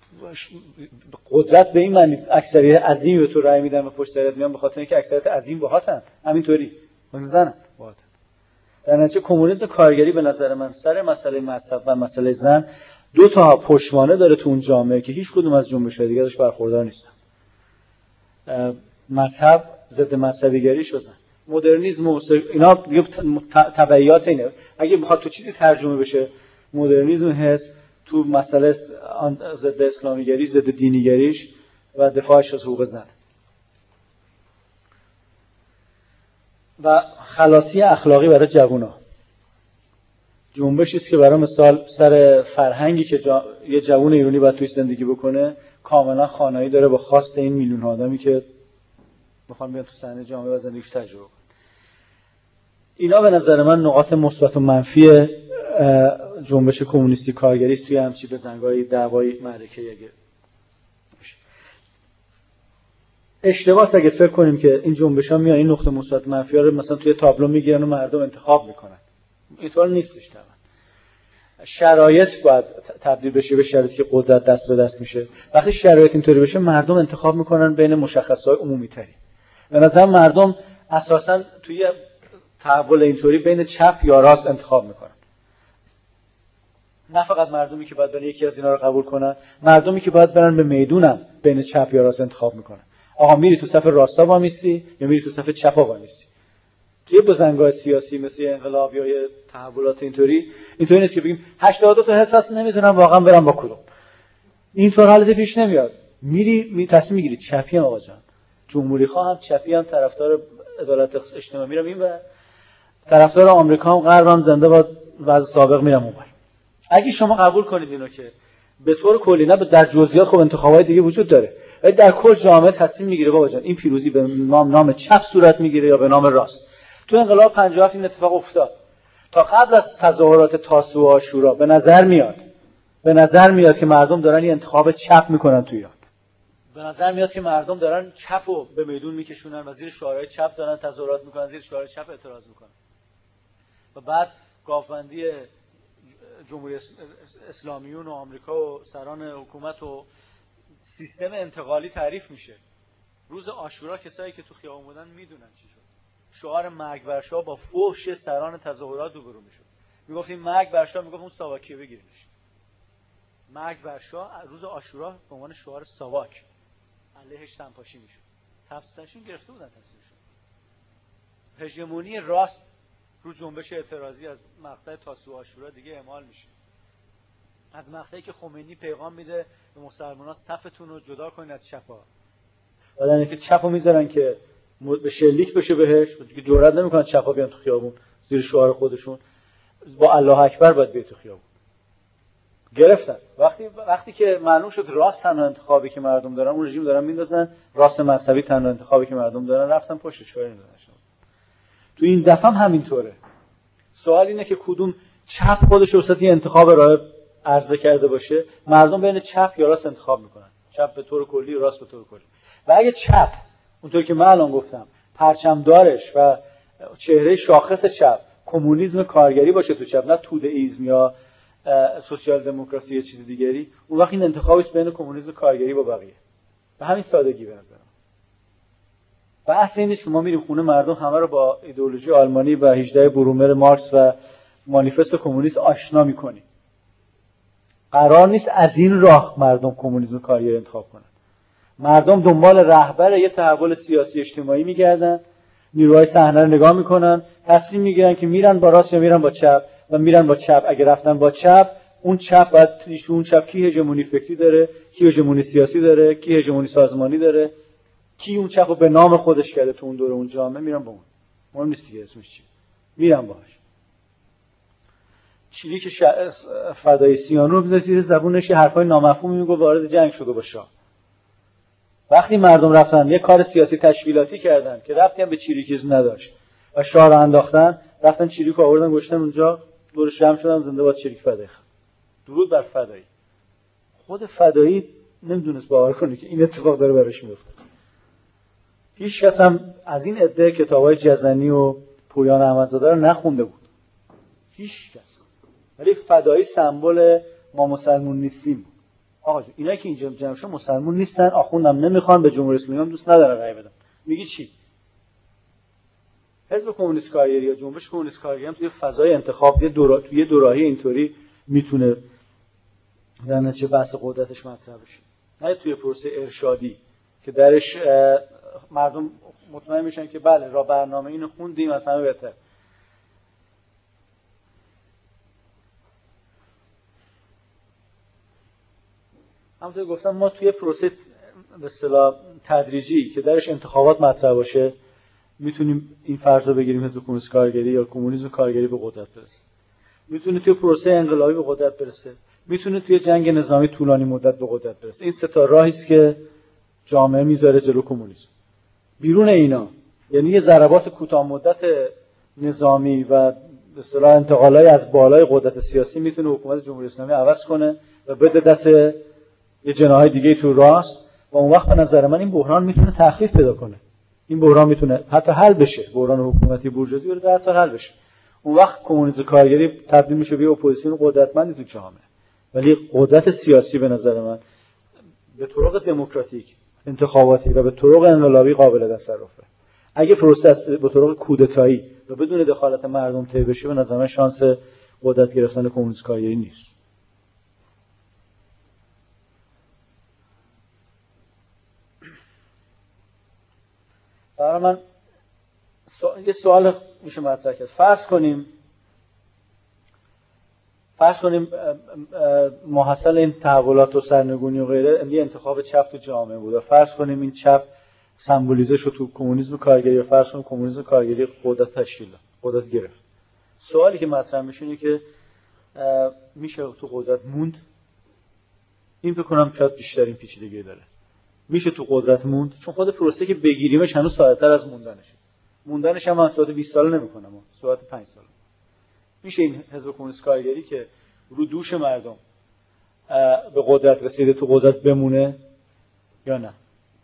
قدرت به این معنی اکثریت عظیم به تو رأی میدن و پشت سرت میان به خاطر اینکه اکثریت عظیم باهاتن، همینطوری زنن باهاتن. در نتیجه کمونیسم کارگری به نظر من سر مسئله مذهب و مسئله زن دو تا پشتوانه داره تو اون جامعه که هیچ کدوم از جنبش‌های دیگه ازش برخوردار نیستن. مذهب ضد مذهبیگریش بزن. مدرنیسم و اینا دیگه تبعیات اینه. اگه بخواد تو چیزی ترجمه بشه مدرنیسم هست تو مسئله ضد اسلامیگری، ضد دینیگریش و دفاعش از حقوق زن. و خلاصی اخلاقی برای جوونا. جنبشی است که برای مثال سر فرهنگی که یه جوون ایرانی باید توی زندگی بکنه کاملا خانایی داره با خواست این میلیون آدمی که میخوان بیان تو صحنه جامعه و زندگیش تجربه کنن. اینا به نظر من نقاط مثبت و منفی جنبش کمونیستی کارگری است توی همچین بزنگای دعوای معرکه اگه اشتباهه اگه فکر کنیم که این جنبش‌ها میان این نقطه مثبت منفی‌ها رو مثلا توی تابلو میگیرن و مردم انتخاب میکنن. اینطور نیستش طبعا. شرایط باید تبدیل بشه به شرایطی که قدرت دست به دست میشه. وقتی شرایط اینطوری بشه مردم انتخاب میکنن بین مشخصات عمومی تری. به نظر مردم اساساً توی تحول اینطوری بین چپ یا راست انتخاب میکنن. نه فقط مردمی که باید برن یکی از اینا رو قبول کنن، مردمی که باید برن به میدونم بین چپ یا راست انتخاب میکنن. آقا میری تو صف راستا وامیستی یا میری تو صف چپ وامیستی. توی بزنگاه سیاسی مثل انقلاب یا تحولات اینطوری نیست که بگیم 82 تا حزب هست نمیتونم واقعا برم با کدوم. اینطور حالت پیش نمیاد. میری تصمیم میگیری چپی ام آقا جان. جمهوری خواهم چپی ام طرفدار عدالت اجتماعی میرم این و طرفدار آمریکا هم غربم زنده با وضع سابق میرم اونور. اگه شما قبول کنید اینو که به طور کلی نه در جزئیات خب انتخابات دیگه وجود داره ولی در کل جامعه تصمیم میگیره بابا جان این پیروزی به نام چپ صورت میگیره یا به نام راست. تو انقلاب 57 این اتفاق افتاد. تا قبل از تظاهرات تاسوعا و عاشورا به نظر میاد که مردم دارن این انتخاب چپ میکنن تو ایران. به نظر میاد که مردم دارن چپ رو به میدون میکشونن و زیر شعارهای چپ دارن تظاهرات میکنن، زیر شعارهای چپ اعتراض میکنن. و بعد گاوبندی جمهوری اسلامیون و آمریکا و سران حکومت و سیستم انتقالی تعریف میشه. روز عاشورا کسایی که تو خیابون بودن میدونن چی شد. شعار مرگ بر شاه با فحش سران تظاهرات روبرو میشد. میگفتیم مرگ بر شاه، میگفت اون ساواکیه بگیرینش. مرگ بر شاه روز عاشورا به عنوان شعار ساواک علیهش سمپاشی میشد. تفسیرشون گرفته بودن تصویرشون. هژمونی راست رو جنبش اعتراضی از مقطع تاسوعا و عاشورا دیگه اعمال میشه. از مقطعی که خمینی پیغام میده به مسلمان‌ها صفتون رو جدا کنید از چپا. بعد اینکه چپو میذارن که به شلیک بشه بهش، دیگه جرئت نمیکنن چپا بیان تو خیابون زیر شعار خودشون با الله اکبر باید بیان تو خیابون. گرفتن. وقتی که معلوم شد راست تنها انتخابی که مردم دارن اون رژیم دارن میندازن، راست مذهبی تنها انتخابی که مردم دارن رفتن پشتش کاری نداشتن. تو این دفعه هم همینطوره. سوال اینه که کدوم چپ خودش وسط این انتخاب راه عرضه کرده باشه، مردم بین چپ یا راست انتخاب میکنن. چپ به طور کلی، راست به طور کلی. و اگه چپ اونطور که من الان گفتم پرچمدارش و چهره شاخص چپ کمونیسم کارگری باشه تو چپ، نه تودئیسم یا سوسیال دموکراسی یا چیز دیگری، اون وقت این انتخابش بین کمونیسم کارگری با بقیه. به همین سادگی به نظرم. بحث این نیست که ما میریم خونه مردم همه رو با ایدئولوژی آلمانی و 18 برومر مارکس و مانیفست کمونیست آشنا میکنیم. قرار نیست از این راه مردم کمونیسم کارگری انتخاب کنن. مردم دنبال رهبر یه تحول سیاسی اجتماعی میگردن، نیروهای صحنه رو نگاه میکنن، تصمیم میگیرن که میرن با راست یا میرن با چپ و میرن با چپ. اگه رفتن با چپ، اون چپ باید اون چپ کی هژمونی فکری داره، کی هژمونی سیاسی داره، کی هژمونی سازمانی داره، کی اون چپ رو به نام خودش کرده تو اون دوره اون جامعه، میرن با اون. مهم نیست دیگه اسمش چیه، میرن باهاش. چیزی که فدای سیانو رو زیر زبونش حرفای نامفهومی میگه، وارد جنگ شده با شاه. وقتی مردم رفتن یه کار سیاسی تشکیلاتی کردن که ربطی هم به چریکیسم نداشت و شاه رو انداختن، رفتن چریکو آوردن گذاشتن اونجا، دورش جمع شدن زنده باد چریک فدایی. درود بر فدایی. خود فدایی نمیدونست باور کنه که این اتفاق داره براش میفته. هیچ کس هم از این عده کتابای جزنی و پویان احمدزاده رو نخونده بود. هیچ کس. ولی فدایی سمبل ما مسلمون نیستیم. آقا جون اینایی که اینجا جمع شدن مسلمون نیستن، آخوندم نمیخوان، به جمهوری اسلامی هم دوست ندارن رأی بدن. میگی چی؟ حزب کمونیست کارگری یا جنبش کمونیست کارگری هم توی فضای انتخاب توی دوراهی اینطوری میتونه در نتیجه بحث قدرتش مطرح بشه. نه توی پروسه ارشادی که درش مردم مطمئن میشن که بله را برنامه اینو خوندیم از همه بهتر. همونطور گفتم ما توی پروسه به اصطلاح تدریجی که درش انتخابات مطرح باشه میتونیم این فرض رو بگیریم حزب کمونیست کارگری یا کمونیسم کارگری به قدرت برسه. میتونه توی پروسه انقلابی به قدرت برسه. میتونه توی جنگ نظامی طولانی مدت به قدرت برسه. این سه تا راهی است که جامعه میذاره جلو کمونیسم. بیرون اینا یعنی یه ضربات کوتاه مدت نظامی و به اصطلاح انتقالای از بالای قدرت سیاسی میتونه حکومت جمهوری اسلامی عوض کنه و بده دست یه جناح دیگه تو راست و اون وقت به نظر من این بحران میتونه تخفیف پیدا کنه. این بحران میتونه حتی حل بشه. بحران حکومتی بورژوازی رو در اصل حل بشه. اون وقت کمونیسم کارگری تبدیل میشه به اپوزیسیون قدرتمندی تو جامعه. ولی قدرت سیاسی به نظر من به طرق دموکراتیک انتخاباتی و به طرق انقلابی قابل تصرفه. اگه پروسه به طرق کودتایی و بدون دخالت مردم طی بشه، به نظر من شانس قدرت گرفتن کمونیسم کارگری نیست. برای من یه سوال میشه مطرح کرد. فرض کنیم محصل این تحولات و سرنگونی و غیره یه انتخاب چپ تو جامعه بود و فرض کنیم این چپ سمبولیزه شد تو کمونیسم کارگری و فرض کنیم کمونیسم کارگری قدرت تشکیل داد، قدرت گرفت. سوالی که مطرح میشه اینه که میشه تو قدرت موند؟ این فکر کنم شاید بیشترین پیچیدگی داره. میشه تو قدرت موند؟ چون خود پروسه که بگیریمش هنوز ساده‌تر از موندنش هم من صحبت 20 سال نمی‌کنم، صحبت 5 سال. میشه این حزب کمونیست کارگری که رو دوش مردم به قدرت رسیده تو قدرت بمونه یا نه؟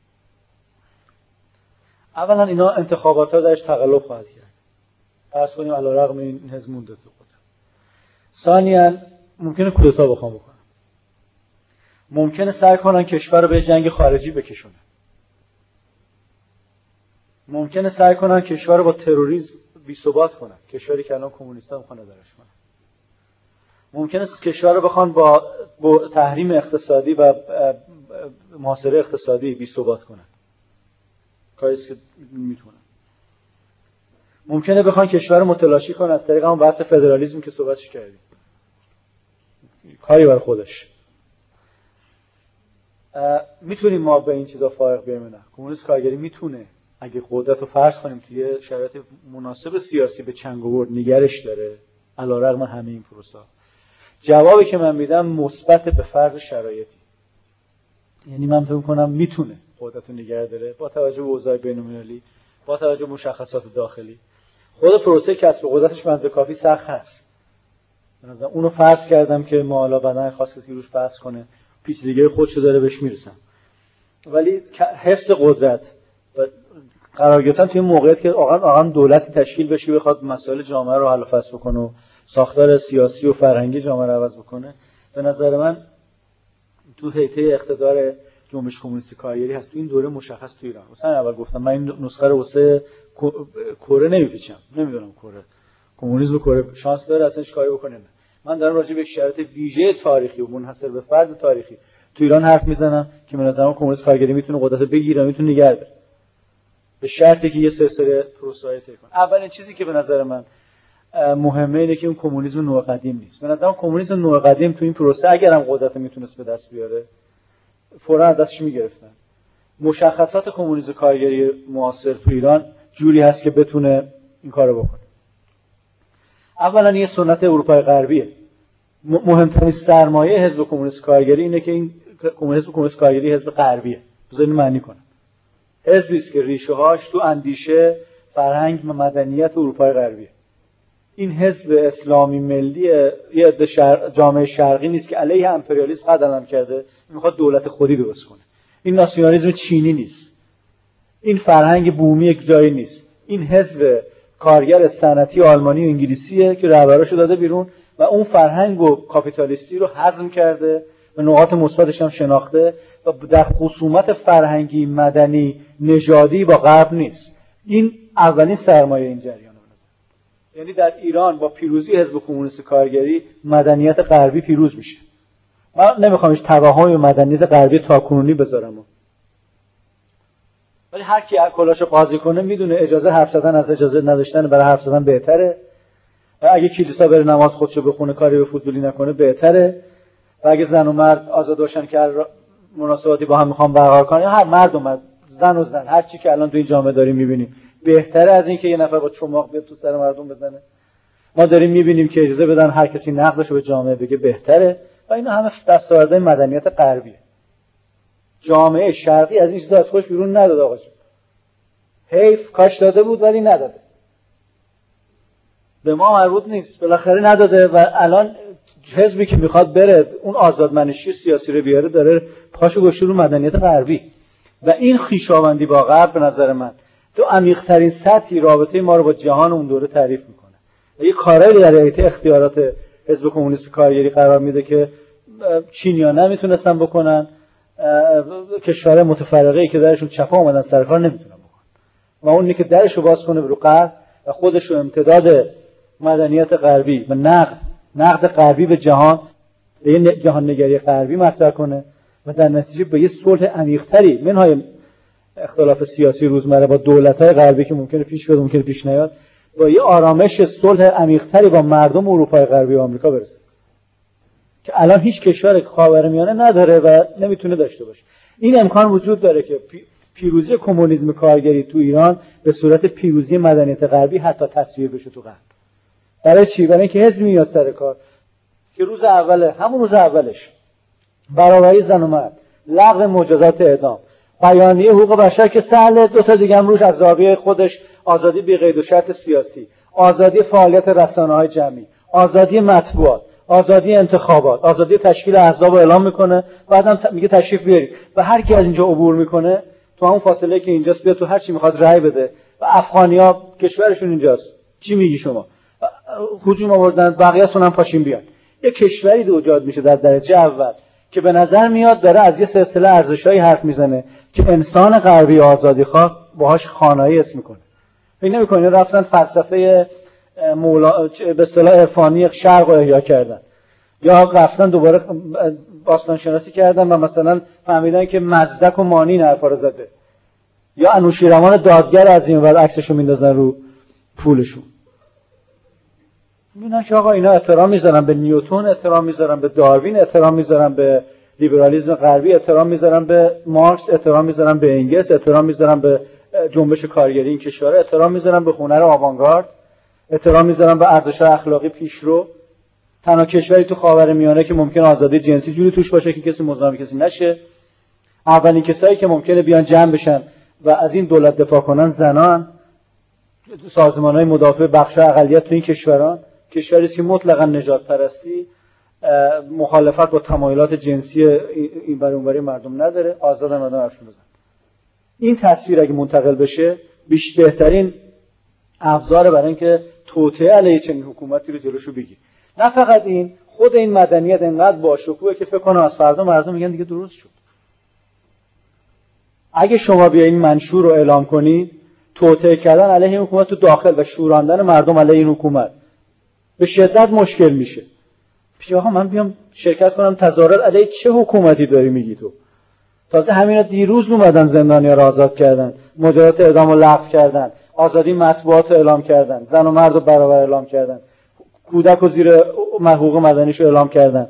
اولا اینا انتخابات‌ها درش تقلب خواهد کرد. فرض کنیم علیرغم این حزب مونده تو قدرت. ثانیاً ممکنه کودتا بخوام بکنن. ممکنه سعی کنن کشور رو به جنگ خارجی بکشونن. ممکنه سعی کنن کشور رو با تروریسم بی‌ثبات کنن، کشوری که الان کمونیست‌ها میخوان درش کنن. ممکنه کشور رو بخوان با تحریم اقتصادی و محاصره اقتصادی بی‌ثبات کنن. کاری است که میتونن. ممکنه بخوان کشور رو متلاشی کنن از طریق اون بحث فدرالیسم که صحبتش کردیم. کاری بر خودش. میتونیم ما به این چیزا فارغ بیایم نه؟ کمونیسم کارگری میتونه اگه قدرت رو فرض کنیم توی شرایط مناسب سیاسی به چنگ آورد نگرش داره علیرغم همه این پروسه. جوابی که من میدم مثبت به فرض شرایطی. یعنی من فکر می‌کنم میتونه قدرت رو نگه داره با توجه به اوضاع بین‌المللی، با توجه به مشخصات داخلی. خود پروسه کسب قدرتش منظور کافی سخت هست. مثلا اونو فرض کردم که ما حالا بدن خاص کسی روش بحث کنه، پیچیدگی خودشو داره بهش میرسم. ولی حفظ قدرت و قرار گرفتن توی موقعیت که واقعا دولتی تشکیل بشه بخواد مسائل جامعه رو حل و فصل بکنه و ساختار سیاسی و فرهنگی جامعه رو عوض بکنه، به نظر من تو حیطه اقتدار جنبش کمونیستی کارگری هست. تو این دوره مشخص تو ایران. مثلا اول گفتم من این نسخه رو واسه کره نمیپیچم، نمیدونم کره کمونیسم کره شانس داره اصلا کاری بکنه. من دارم راجع به شرایط ویژه تاریخی و منحصر به فرد تاریخی تو ایران حرف میزنم که به نظر من کمونیسم کارگری میتونه قدرت بگیره، میتونه نگه داره، به شرطی که یه سلسله پروسه‌ای طی کنه. اولین چیزی که به نظر من مهمه اینه که اون کمونیسم نوع قدیم نیست. به نظر من کمونیسم نوع قدیم تو این پروسه اگرم قدرت میتونست به دست بیاره فوراً از دستش میگرفتن. مشخصات کمونیسم کارگری معاصر تو ایران جوری هست که بتونه این کارو بکنه. اولا یه سنت اروپای غربیه. مهمترین سرمایه حزب کمونیست کارگری اینه که این حزب کمونیست کارگری حزب غربیه. بذارید معنی کنم. حزبی است که ریشه هاش تو اندیشه، فرهنگ و مدنیت اروپای غربیه. این حزب اسلامی ملی یه جامعه شرقی نیست که علیه امپریالیسم قدم کرده، میخواد دولت خودی درست کنه. این ناسیونالیسم چینی نیست. این فرهنگ بومی یک جایی نیست. این حزب کارگر صنعتی آلمانی و انگلیسیه که رهبراشو داده بیرون و اون فرهنگ و کاپیتالیستی رو هضم کرده و نقاط مثبتش هم شناخته و در خصومت فرهنگی، مدنی، نژادی با غرب نیست. این اولین سرمایه این جریانه به نظر. یعنی در ایران با پیروزی حزب کمونیست کارگری مدنیت غربی پیروز میشه. من نمیخوام هیچ توهمی مدنیت غربی تاکنونی بذارم، ولی هر کی کلاشو قاضی کنه میدونه اجازه حرف زدن از اجازه نداشتن برای حرف زدن بهتره و اگه کلیسا بره نماز خودشو بخونه کاری به فضولی نکنه بهتره و اگه زن و مرد آزاد باشن که مناسباتی با هم میخوان برقرار کنن، هر مرد و مرد، زن و زن، هر چی که الان تو این جامعه داریم میبینیم بهتره از این که یه نفر با چماق بیاد تو سر مردم بزنه. ما داریم میبینیم که اجازه بدن هر کسی نقدشو به جامعه بگه بهتره و اینا همه دستاوردهای مدنیت غربیه. جامعه شرقی از این چیزا از خودش بیرون نداد آقا جون. حیف کاش داده بود ولی نداده. به ما مربوط نیست. بالاخره نداده و الان حزبی که میخواد بره اون آزادمنشی سیاسی رو بیاره داره پاشو گذاشته رو مدنیت غربی و این خویشاوندی با غرب به نظر من تو عمیق‌ترین سطحی رابطه ما رو با جهان اون دوره تعریف میکنه. یه کارایی در حیطه اختیارات حزب کمونیست کارگری قرار میده که چینی‌ها نمیتونستن بکنن، کشورهای متفرقه‌ای که درشون چپا اومدن سر کار نمیتونن بکنن. و اونی که درشو باز کنه رو غرب و خودش رو امتداد مدنیت غربی و نقد غربی به جهان، به یه جهان نگری غربی مطرح کنه و در نتیجه به یه صلح عمیق‌تری منهای اختلاف سیاسی روزمره با دولت‌های غربی که ممکنه پیش بیاد ممکنه پیش نیاد، با یه آرامش صلح عمیق‌تری با مردم اروپای غربی و آمریکا برسه که الان هیچ کشور خاورمیانه نداره و نمیتونه داشته باشه. این امکان وجود داره که پیروزی کمونیسم کارگری تو ایران به صورت پیروزی مدنیت غربی حتی تصویر بشه تو غرب. برای چی؟ برای اینکه حزب میاد سر کار که روز همون روز اولش برابری زن و مرد، لغو مجازات اعدام، بیانیه حقوق بشر که سهل، دو تا دیگه هم روش از زاویه خودش، آزادی بی قید و شرط سیاسی، آزادی فعالیت رسانه‌های جمعی، آزادی مطبوعات، آزادی انتخابات، آزادی تشکیل احزاب اعلام میکنه، بعدم میگه تشریف بیارید و هر کی از اینجا عبور میکنه تو همون فاصله که اینجاست بیاد تو هر چی میخواد رأی بده. و افغانی‌ها کشورشون اینجاست، چی میگی شما؟ هجوم آوردن، بقیه‌تون هم پاشین بیان. یه کشوری ایجاد میشه در درجه اول که به نظر میاد داره از یه سلسله ارزش‌هایی حرف میزنه که انسان غربی آزادیخواه باهاش خانایی اسم میکنه. فکر نمی‌کنید رفتن فلسفه به اصطلاح عرفانی شرق رو احیا کردن، یا رفتن دوباره باستان شناسی کردن و مثلا فهمیدن که مزدک و مانی این حرفا رو زده، یا انوشیروان دادگر از این ور عکسشو میندازن رو پولشون. میبینن که آقا اینا احترام میذارن به نیوتن، احترام میذارن به داروین، احترام میذارن به لیبرالیسم غربی، احترام میذارن به مارکس، احترام میذارن به انگلس، احترام میذارن به جنبش کارگری این کشور، احترام میذارن به هنر آوانگارد، احترام میذارن به ارزش‌های اخلاقی پیشرو. تنها کشوری تو خاورمیانه که ممکن آزادی جنسی جوری توش باشه که کسی مزاحم کسی نشه. اولین کسایی که ممکنه بیان جمع بشن و از این دولت دفاع کنن زنان، سازمان‌های مدافع بخش اقلیت تو این کشوران، کشوری که مطلقاً نژاد پرستی، مخالفت با تمایلات جنسی این ور اون ور مردم نداره، آزاد مردم حرفشون بزنن. این تصویر اگه منتقل بشه بهترین ابزار برای اینکه توطئه علیه چنین حکومتی رو جلوشو بگیره. نه فقط این، خود این مدنیت انقدر باشکوهه که فکر کنم از فردا مردم میگن دیگه درست شد. اگه شما بیاین منشور رو اعلام کنید، توطئه کردن علیه این حکومت تو داخل و شوراندن مردم علیه این حکومت به شدت مشکل میشه. پیاها من بیام شرکت کنم تظاهرات علیه چه حکومتی داری میگی تو؟ تازه همینا دیروز اومدن زندانیا رو آزاد کردن، مجازات اعدام رو لغو کردن، آزادی مطبوعات رو اعلام کردن، زن و مرد رو برابر اعلام کردن، کودک رو زیر حقوق مدنیش رو اعلام کردن،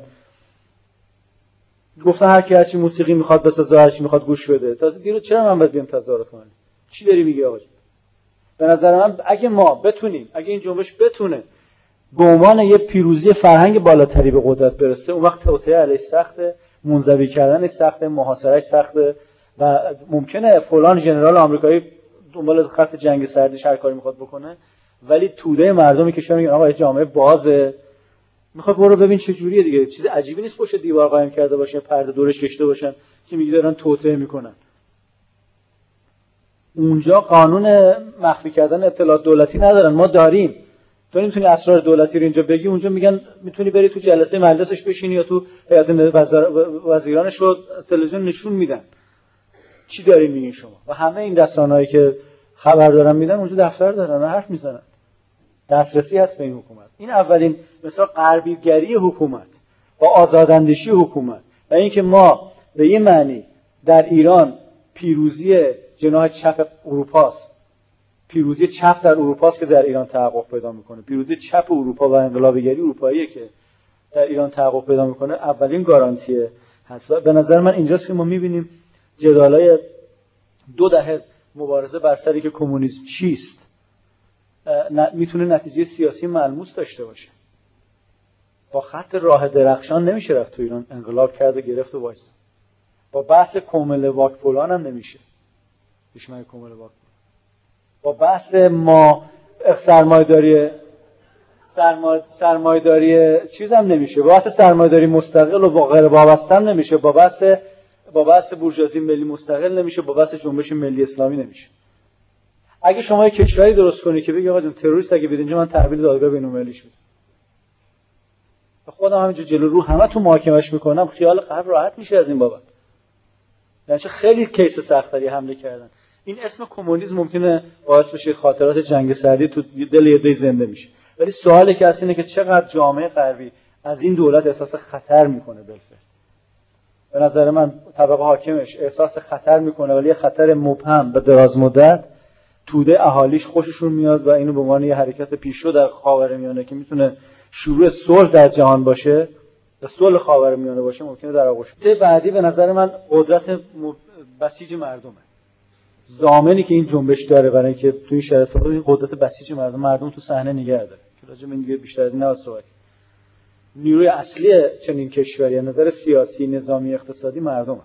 گفتن هر کی هر چی موسیقی میخواد بسازه، هر چی میخواد گوش بده. تازه دیروز چرا من باید بیام تظاهرات کنم؟ چی داری میگی آقا؟ به نظر من اگه ما بتونیم، اگه این جنبش بتونه به عنوان یه پیروزی فرهنگ بالاتری به قدرت برسه، اون وقت توطئه علیه سخته، منزوی کردنش سخته، محاصرهش سخته و ممکنه فلان ژنرال آمریکایی دنبال خط جنگ سردیش هر کاری میخواد بکنه، ولی توده مردمی که میگن آقا جامعه بازه، میخواد برو ببین چه جوریه دیگه. چیز عجیبی نیست پشت دیوار قایم کرده باشن، پرده دورش کشیده باشن که میگی دارن توطئه میکنن. اونجا قانون مخفی کردن اطلاعات دولتی ندارن، ما داریم. تو نمیتونی اسرار دولتی رو اینجا بگی، اونجا میگن میتونی بری تو جلسه مجلسش بشینی یا تو هیئت وزیرانش رو تلویزیون نشون میدن. چی دارین میگین شما؟ و همه این رسانه‌ای که خبر دارن میدن اونجا دفتر دارن و حرف میزنن. دسترسی هست به این حکومت. این اولین مثلا غربیگری حکومت با آزاداندیشی حکومت و اینکه ما به یه معنی در ایران پیروزی جناح چپ اروپاست، پیروزی چپ در اروپاست که در ایران تحقق پیدا میکنه، پیروزی چپ اروپا و انقلابیگری اروپاییه که در ایران تحقق پیدا میکنه، اولین گارانتیه هست. و به نظر من اینجاست که ما میبینیم جدالای 2 دهه مبارزه بر سری که کمونیسم چیست میتونه نتیجه سیاسی ملموس داشته باشه. با خط راه درخشان نمیشه رفت تو ایران انقلاب کرد و گرفت و وایس. با بحث کومل واکپولان هم نمیشه، دشمن کومل واکپولان. با بحث ما سرمایه‌داری چیز هم نمیشه، با بحث سرمایه‌داری مستقل و غیر وابسته هم نمیشه، با بحث بورژوازی ملی مستقل نمیشه، با بحث جنبش ملی اسلامی نمیشه. اگه شما یک کشوری درست کنی که بگی آقا جون تروریست اگه بده اینجا من تحویل دادگاه بین‌المللیش میدم، خودم همینجا جلو رو همتون محاکمه‌اش میکنم، خیال قلب راحت میشه از این بابت. یعنی خیلی کیس سخت‌تری حمله کردن. این اسم کمونیسم ممکنه باعث بشه خاطرات جنگ سردی تو دل یه عده زنده میشه، ولی سوالی که هست اینه که چقدر جامعه غربی از این دولت احساس خطر میکنه بالفعل. به نظر من طبقه حاکمش احساس خطر میکنه، ولی یه خطر مبهم به دراز مدت. توده اهالیش خوششون میاد و اینو به عنوان یه حرکت پیشرو در خاورمیانه که میتونه شروع صلح در جهان باشه و صلح خاورمیانه باشه ممکنه در آغوش. بعدی به نظر من قدرت بسیج مردمه. ضامنی که این جنبش داره برای اینکه تو این شرایط این قدرت بسیج مردم تو صحنه نگه داره. که راجع به این دیگه بیشتر از این نباید صحبت. نیروی اصلی چنین کشوری از نظر سیاسی، نظامی، اقتصادی مردمه.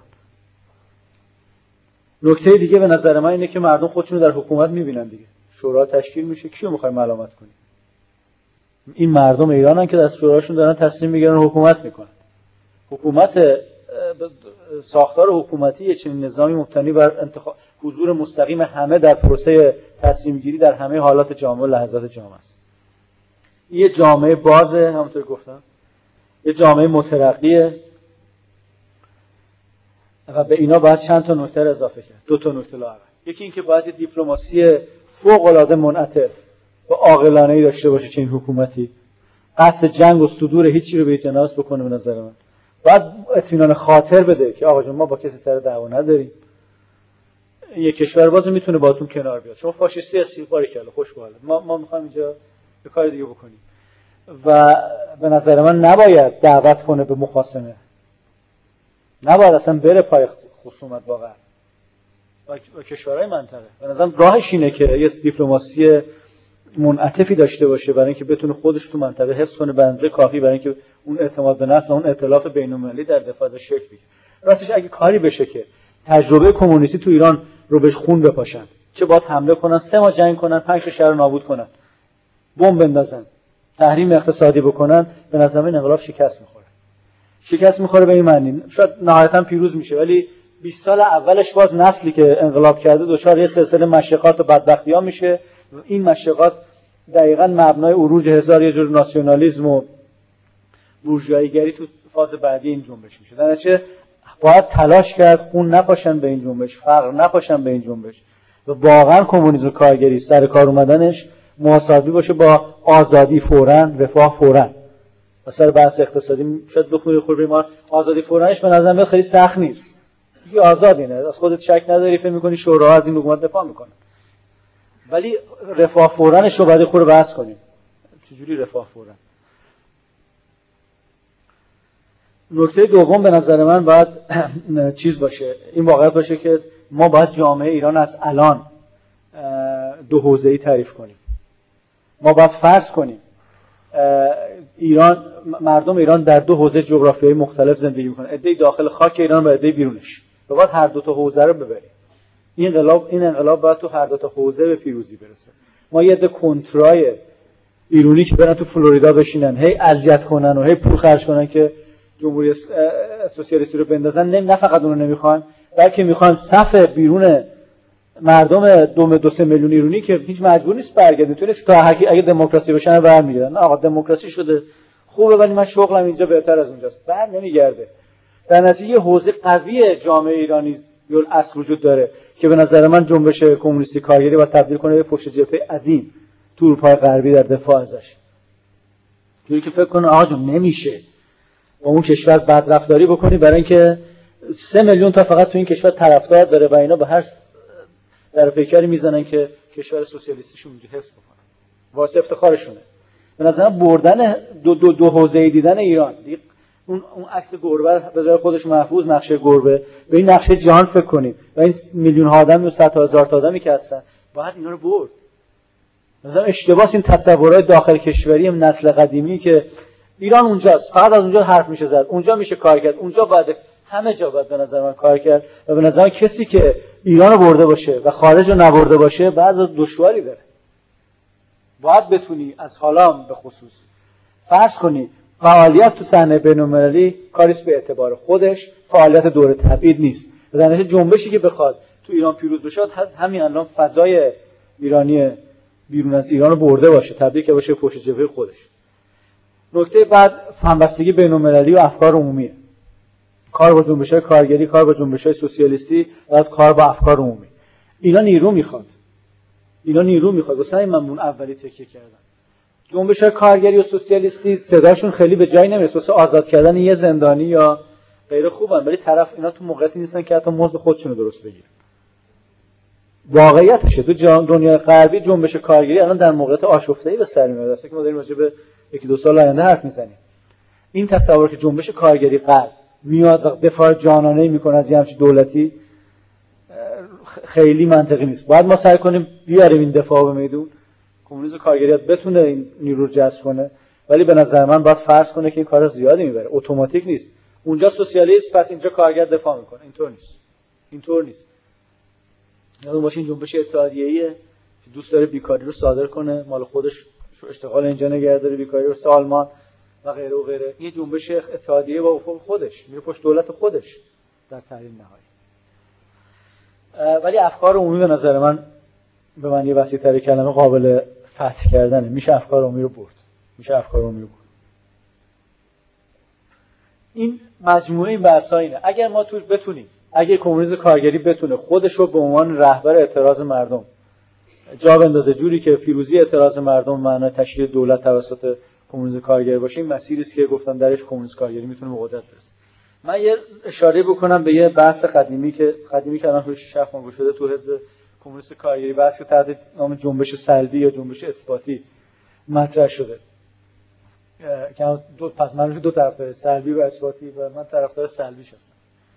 نکته دیگه به نظر من اینه که مردم خودشونو در حکومت میبینن دیگه. شورا تشکیل میشه، کیو میخوایم ملامت کنیم؟ این مردم ایرانن که در شوراشون دارن تصمیم میگیرن و حکومت میکنن. حکومت ساختار حکومتی یه چنین نظامی مبتنی بر حضور مستقیم همه در پروسه تصمیم گیری در همه حالات جامعه و لحظات جامعه است. یه جامعه بازه، همونطور گفتم، یه جامعه مترقیه و به اینا باید چند تا نکته اضافه کرد. 2 تا نکته لااقل. یکی این که باید دیپلماسی فوق‌العاده منعطف و عاقلانه‌ای داشته باشه چنین حکومتی. قصد جنگ و صدور هیچی رو به اجتناس بکنه. به نظر من باید اطمینان خاطر بده که آقا جون ما با کسی سر دعوا نداریم. یک کشور باز میتونه باهاتون کنار بیاد. شما فاشیستی هستی، باریکلا، خوش به حالت. ما میخوایم اینجا یه کار دیگه بکنیم. و به نظر من نباید دعوت کنه به مخاصمه. نباید اصلا بره پای خصومت با غرب و کشورهای منطقه. به نظرم راهش اینه که یه دیپلماسی منعطفی داشته باشه برای اینکه بتونه خودش تو منطقه حفظ کنه به اندازه کافی برای اینکه اون اعتماد به نفس و اون ائتلاف بین‌المللی در دفاع ازش شکل بگیره. راستش اگه کاری بشه که تجربه کمونیستی تو ایران رو بهش خون بپاشن، چه باید حمله کنن، 3 ماه جنگ کنن، 5 تا شهر رو نابود کنن، بمب بندازن، تحریم اقتصادی بکنن، به نظر من انقلاب شکست میخوره به این معنی. شاید نهایتاً پیروز میشه، ولی 20 سال اولش باز نسلی که انقلاب کرده دچار یه سلسله مشقات و بدبختی‌ها میشه. این مشقات دقیقاً مبنای عروج هزار یه جور ناسیونالیسم و بورژوایی‌گری تو فاز بعدی این جنبش میشه. در نتیجه باید تلاش کرد خون نپاشن به این جنبش، فقر نپاشن به این جنبش و واقعاً کمونیسم کارگری سر کار اومدنش مساوی باشه با آزادی فوراً، رفاه فوراً. مثلا بحث اقتصادی شاید بخونی خورده ما آزادی فورانش به نظر میاد خیلی سخت نیست. دیگه آزادی نه، از خودت شک نداری، فکر می‌کنی شورا از این حکومت دفاع میکنه. ولی رفاه فورانش رو بعد خود بحث کنیم. چجوری رفاه فوران؟ نکته دوم به نظر من باید چیز باشه، این واقعیت باشه که ما باید جامعه ایران از الان 2 حوزه‌ای تعریف کنیم. ما باید فرض کنیم مردم ایران در 2 حوزه جغرافیایی مختلف زندگی میکنن، عده‌ای داخل خاک ایران و عده‌ای بیرونش. و باید هر 2 تا حوزه رو ببریم. این انقلاب باید تو هر 2 تا حوزه به پیروزی برسه. ما یه عده کنترای ایرانی که برن تو فلوریدا بشینن، هی اذیت کنن و هی پول خرج کنن که جمهوری سوسیالیستی رو بندازن، نه فقط اون رو نمیخوان، بلکه میخوان صف بیرون مردم 2-3 میلیون ایرانی که هیچ مجبور نیست برگردن، تو نیست تا اگه دموکراسی بشن برمیگردن. آقا دموکراسی شده خوبه ولی من شغلم اینجا بهتر از اونجاست، بر نمیگرده. در نتیجه یه حوزه قوی جامعه ایرانی اصل وجود داره که به نظر من جنبش کمونیستی کارگری باید تبدیل کنه به پشت جبهه عظیم تو اروپای غربی در دفاع ازش. جوری که فکر کنه آقا جون نمیشه با اون کشور بدرفتاری بکنی برای اینکه 3 میلیون تا فقط تو این کشور طرفدار داره و اینا به هر در پیکری میزنن که کشور سوسیالیستیشون اونجا حفظ بکنن. واسه افتخارشونه. به نظر من بردن دو حوزه دیدن ایران، اون عکس گربه به جای خودش محفوظ، نقشه گربه، به این نقشه جهان فکر کنیم و این میلیون ها آدم و 100,000 تا آدمی که هستن باید اینا رو برد. مثلا اشتباس این تصورات داخل کشوری نسل قدیمی که ایران اونجاست، فقط از اونجا حرف میشه زد، اونجا میشه کار کرد، اونجا باید همه جا باید به نظر من کار کرد و به نظر من کسی که ایرانو برده باشه و خارج رو نبرده باشه بعضی از دشواری داره. باید بتونی از حالا به خصوص فرض کنی فعالیت تو صحنه بین‌المللی کاریست به اعتبار خودش، فعالیت دوره تبعید نیست. در نتیجه جنبشی که بخواد تو ایران پیروز بشه همین الان فضای ایرانی بیرون از ایران رو برده باشه، تبدیل که باشه پشت جبهه خودش. نکته بعد همبستگی بین‌المللی و افکار عمومیه. کار با جنبش‌های کارگری، کار با جنبش‌های سوسیالیستی، بعد کار با افکار عمومی. اینا نیرو میخواد. واسه همین من اون اولی تکیه کردم. جنبش‌های کارگری و سوسیالیستی صداشون خیلی به جایی نمیرسه، واسه آزاد کردن یه زندانی یا غیر خوبن، ولی طرف اینا تو موقعیتی نیستن که حتی مزد خودشونو درست بگیرن. واقعیتشه تو دنیای غربی جنبش کارگری الان در موقعیت آشفته‌ای به سر میاد. واسه که ما داریم راجع به یکی دو سال آینده حرف میزنیم. این تصور که جنبش کارگری غرب میاد و دفاع جانانه‌ای میکنه از یه همچین دولتی خیلی منطقی نیست. باید ما سعی کنیم بیاریم این دفاع به میدون، کمونیسم کارگریات بتونه این نیرو رو جذب کنه، ولی به نظر من باید فرض کنه که این کار زیادی میبره، اتوماتیک نیست. اونجا سوسیالیست پس اینجا کارگر دفاع میکنه. اینطور نیست. یادتون باشه این جنبش اتحادیه‌ایه که دوست داره بیکاری رو صادر کنه، مال خودش اشتغال اینجا نگهداره، بیکاری رو آلمان و غیره و غیره. این جنبش اتحادیه با افق خودش میره پشت دولت خودش در تعیین نهایی. ولی افکار عمومی به نظر من به معنی وسیع‌تر کلمه قابل فتح کردنه. میشه افکار عمومی رو برد. این مجموعه این بحث‌ها اینه. اگر ما اگه کمونیسم کارگری بتونه خودش رو به عنوان رهبر اعتراض مردم جا بندازه، جوری که پیروزی اعتراض مردم معنی تشکیل دولت توسط کمونیسم کارگری باشه، این مسیری است که گفتم درش کمونیسم کارگری میتونه به قدرت برسه. من یه اشاره بکنم به یه بحث قدیمی که الان روش شرح مانگو شده تو حزب کمونیست کارگری، بحث که تحت نام جنبش سلبی یا جنبش اثباتی مطرح شده. که پس من دو طرفدار سلبی و اثباتی و من طرفدار سلبیش هستم.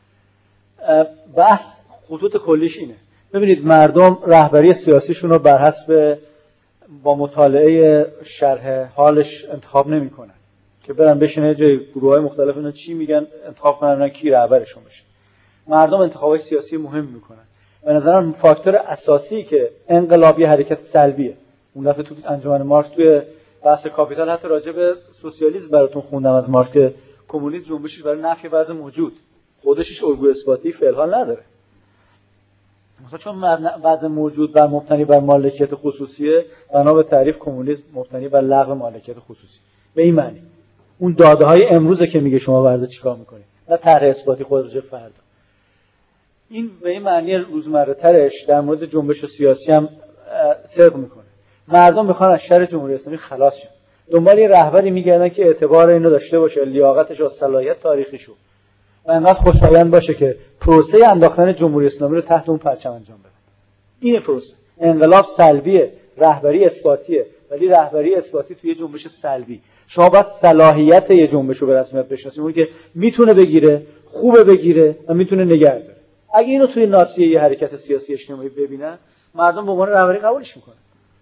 بحث خطوط کلیش اینه. ببینید مردم رهبری سیاسیشون رو بر حسب با مطالعه شرح حالش انتخاب نمی‌کنن که برن بشینه جای گروه‌های مختلف اینا چی میگن انتخاب کنن کی رهبرشون بشه. مردم انتخابات سیاسی مهم میکنن. به نظرم فاکتور اساسی که انقلابی حرکت سلبیه. اون دفعه تو انجمن مارکس توی بحث کاپیتال حتی راجع به سوسیالیسم براتون خوندم از مارکس که کمونیسم جنبشش برای نفی وضع موجود، خودش الگوی اثباتی فعلا نداره. چون وضع موجود بر مبتنی بر مالکیت خصوصیه، بنا به تعریف کمونیسم مبتنی بر لغو مالکیت خصوصی. به این معنی اون داده های امروزه که میگه شما فردا چیکار میکنید، نه طرح اثباتی خود رو فردا. این به این معنی روزمره ترش در مورد جنبش سیاسی هم صدق میکنه. مردم میخوان از شر جمهوری اسلامی خلاص شن، دنبال یه رهبری میگردن که اعتبار اینو داشته باشه، لیاقتش و صلاحیت تاریخیشو و انقدر خوشایند باشه که پروسه انداختن جمهوری اسلامی رو تحت اون پرچم انجام بده. این پروسه انقلاب سلبیه، رهبری اثباتیه، ولی رهبری اثباتی توی جنبش سلبی. شما باید صلاحیت یه جنبش رو به رسمیت بشناسید، اون که میتونه بگیره، خوبه بگیره و میتونه نگه داره. اگه اینو توی ناصیه یه حرکت سیاسی اجتماعی ببینن، مردم به عنوان رهبری قبولش میکنن.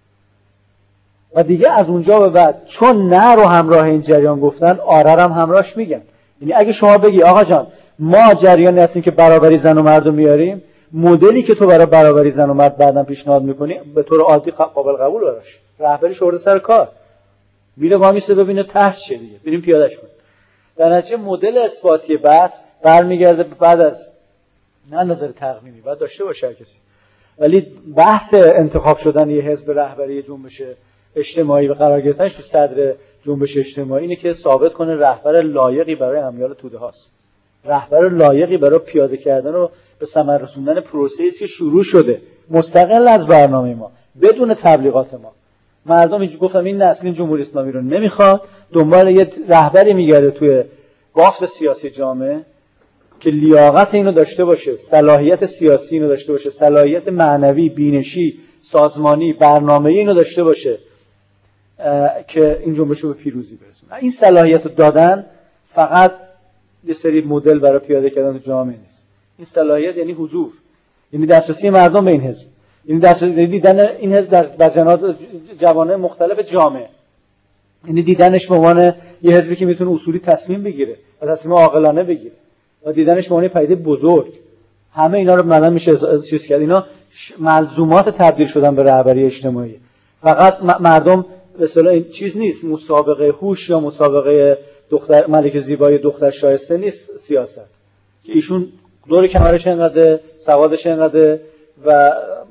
و دیگه از اونجا به بعد چون نه رو همراه این جریان گفتن، آره هم همراهش میگن. یعنی اگه شما بگی آقا جان ما جریانی هستیم که برابری زن و مرد رو میاریم، مدلی که تو برای برابری زن و مرد بعداً پیشنهاد میکنی به طور عادی قابل قبول براش، رهبریش آورده سر کار، میره وامیسته ببینه ته چیه دیگه، بریم پیادهش کنیم. در نتیجه مدل اثباتی بحث برمیگرده بعد از نه نظر تقویمی باید داشته باشه هر کسی، ولی بحث انتخاب شدن یه حزب رهبری جنبش اجتماعی و قرار گرفتنش تو صدر جنبش اجتماعی اینه که ثابت کنه رهبر لایقی برای امیال توده هاست، رهبر لایقی برای پیاده کردن و به ثمر رسوندن پروسه‌ای که شروع شده مستقل از برنامه ما، بدون تبلیغات ما. مردم اینجوری گفتم این نسل این جمهوری اسلامی رو نمیخواد، دنبال یه رهبری میگرده توی بافت سیاسی جامعه که لیاقت اینو داشته باشه، صلاحیت سیاسی اینو داشته باشه، صلاحیت معنوی، بینشی، سازمانی، برنامه‌ای اینو داشته باشه که این جنبش رو به پیروزی برسونه. این صلاحیت رو دادن فقط یه سری مدل برای پیاده کردن تو جامعه نیست. این صلاحیت یعنی حضور، یعنی دسترسی مردم به این حزب، یعنی دسترسی دیدن این حزب در جوانه مختلف جامعه، یعنی دیدنش به عنوان یه حزبی که میتونه اصولی تصمیم بگیره و تصمیم عاقلانه بگیره و دیدنش به عنوان پدیده بزرگ. همه اینا رو مثلا میشه چیز کرد. اینا ملزومات تبدیل شدن به رهبری اجتماعی. فقط مردم به اصطلاح این چیز نیست، مسابقه هوش یا مسابقه دختر ملکه زیبای دختر شایسته نیست سیاست که ایشون دور کمرش اینقدر، سوادش اینقدر و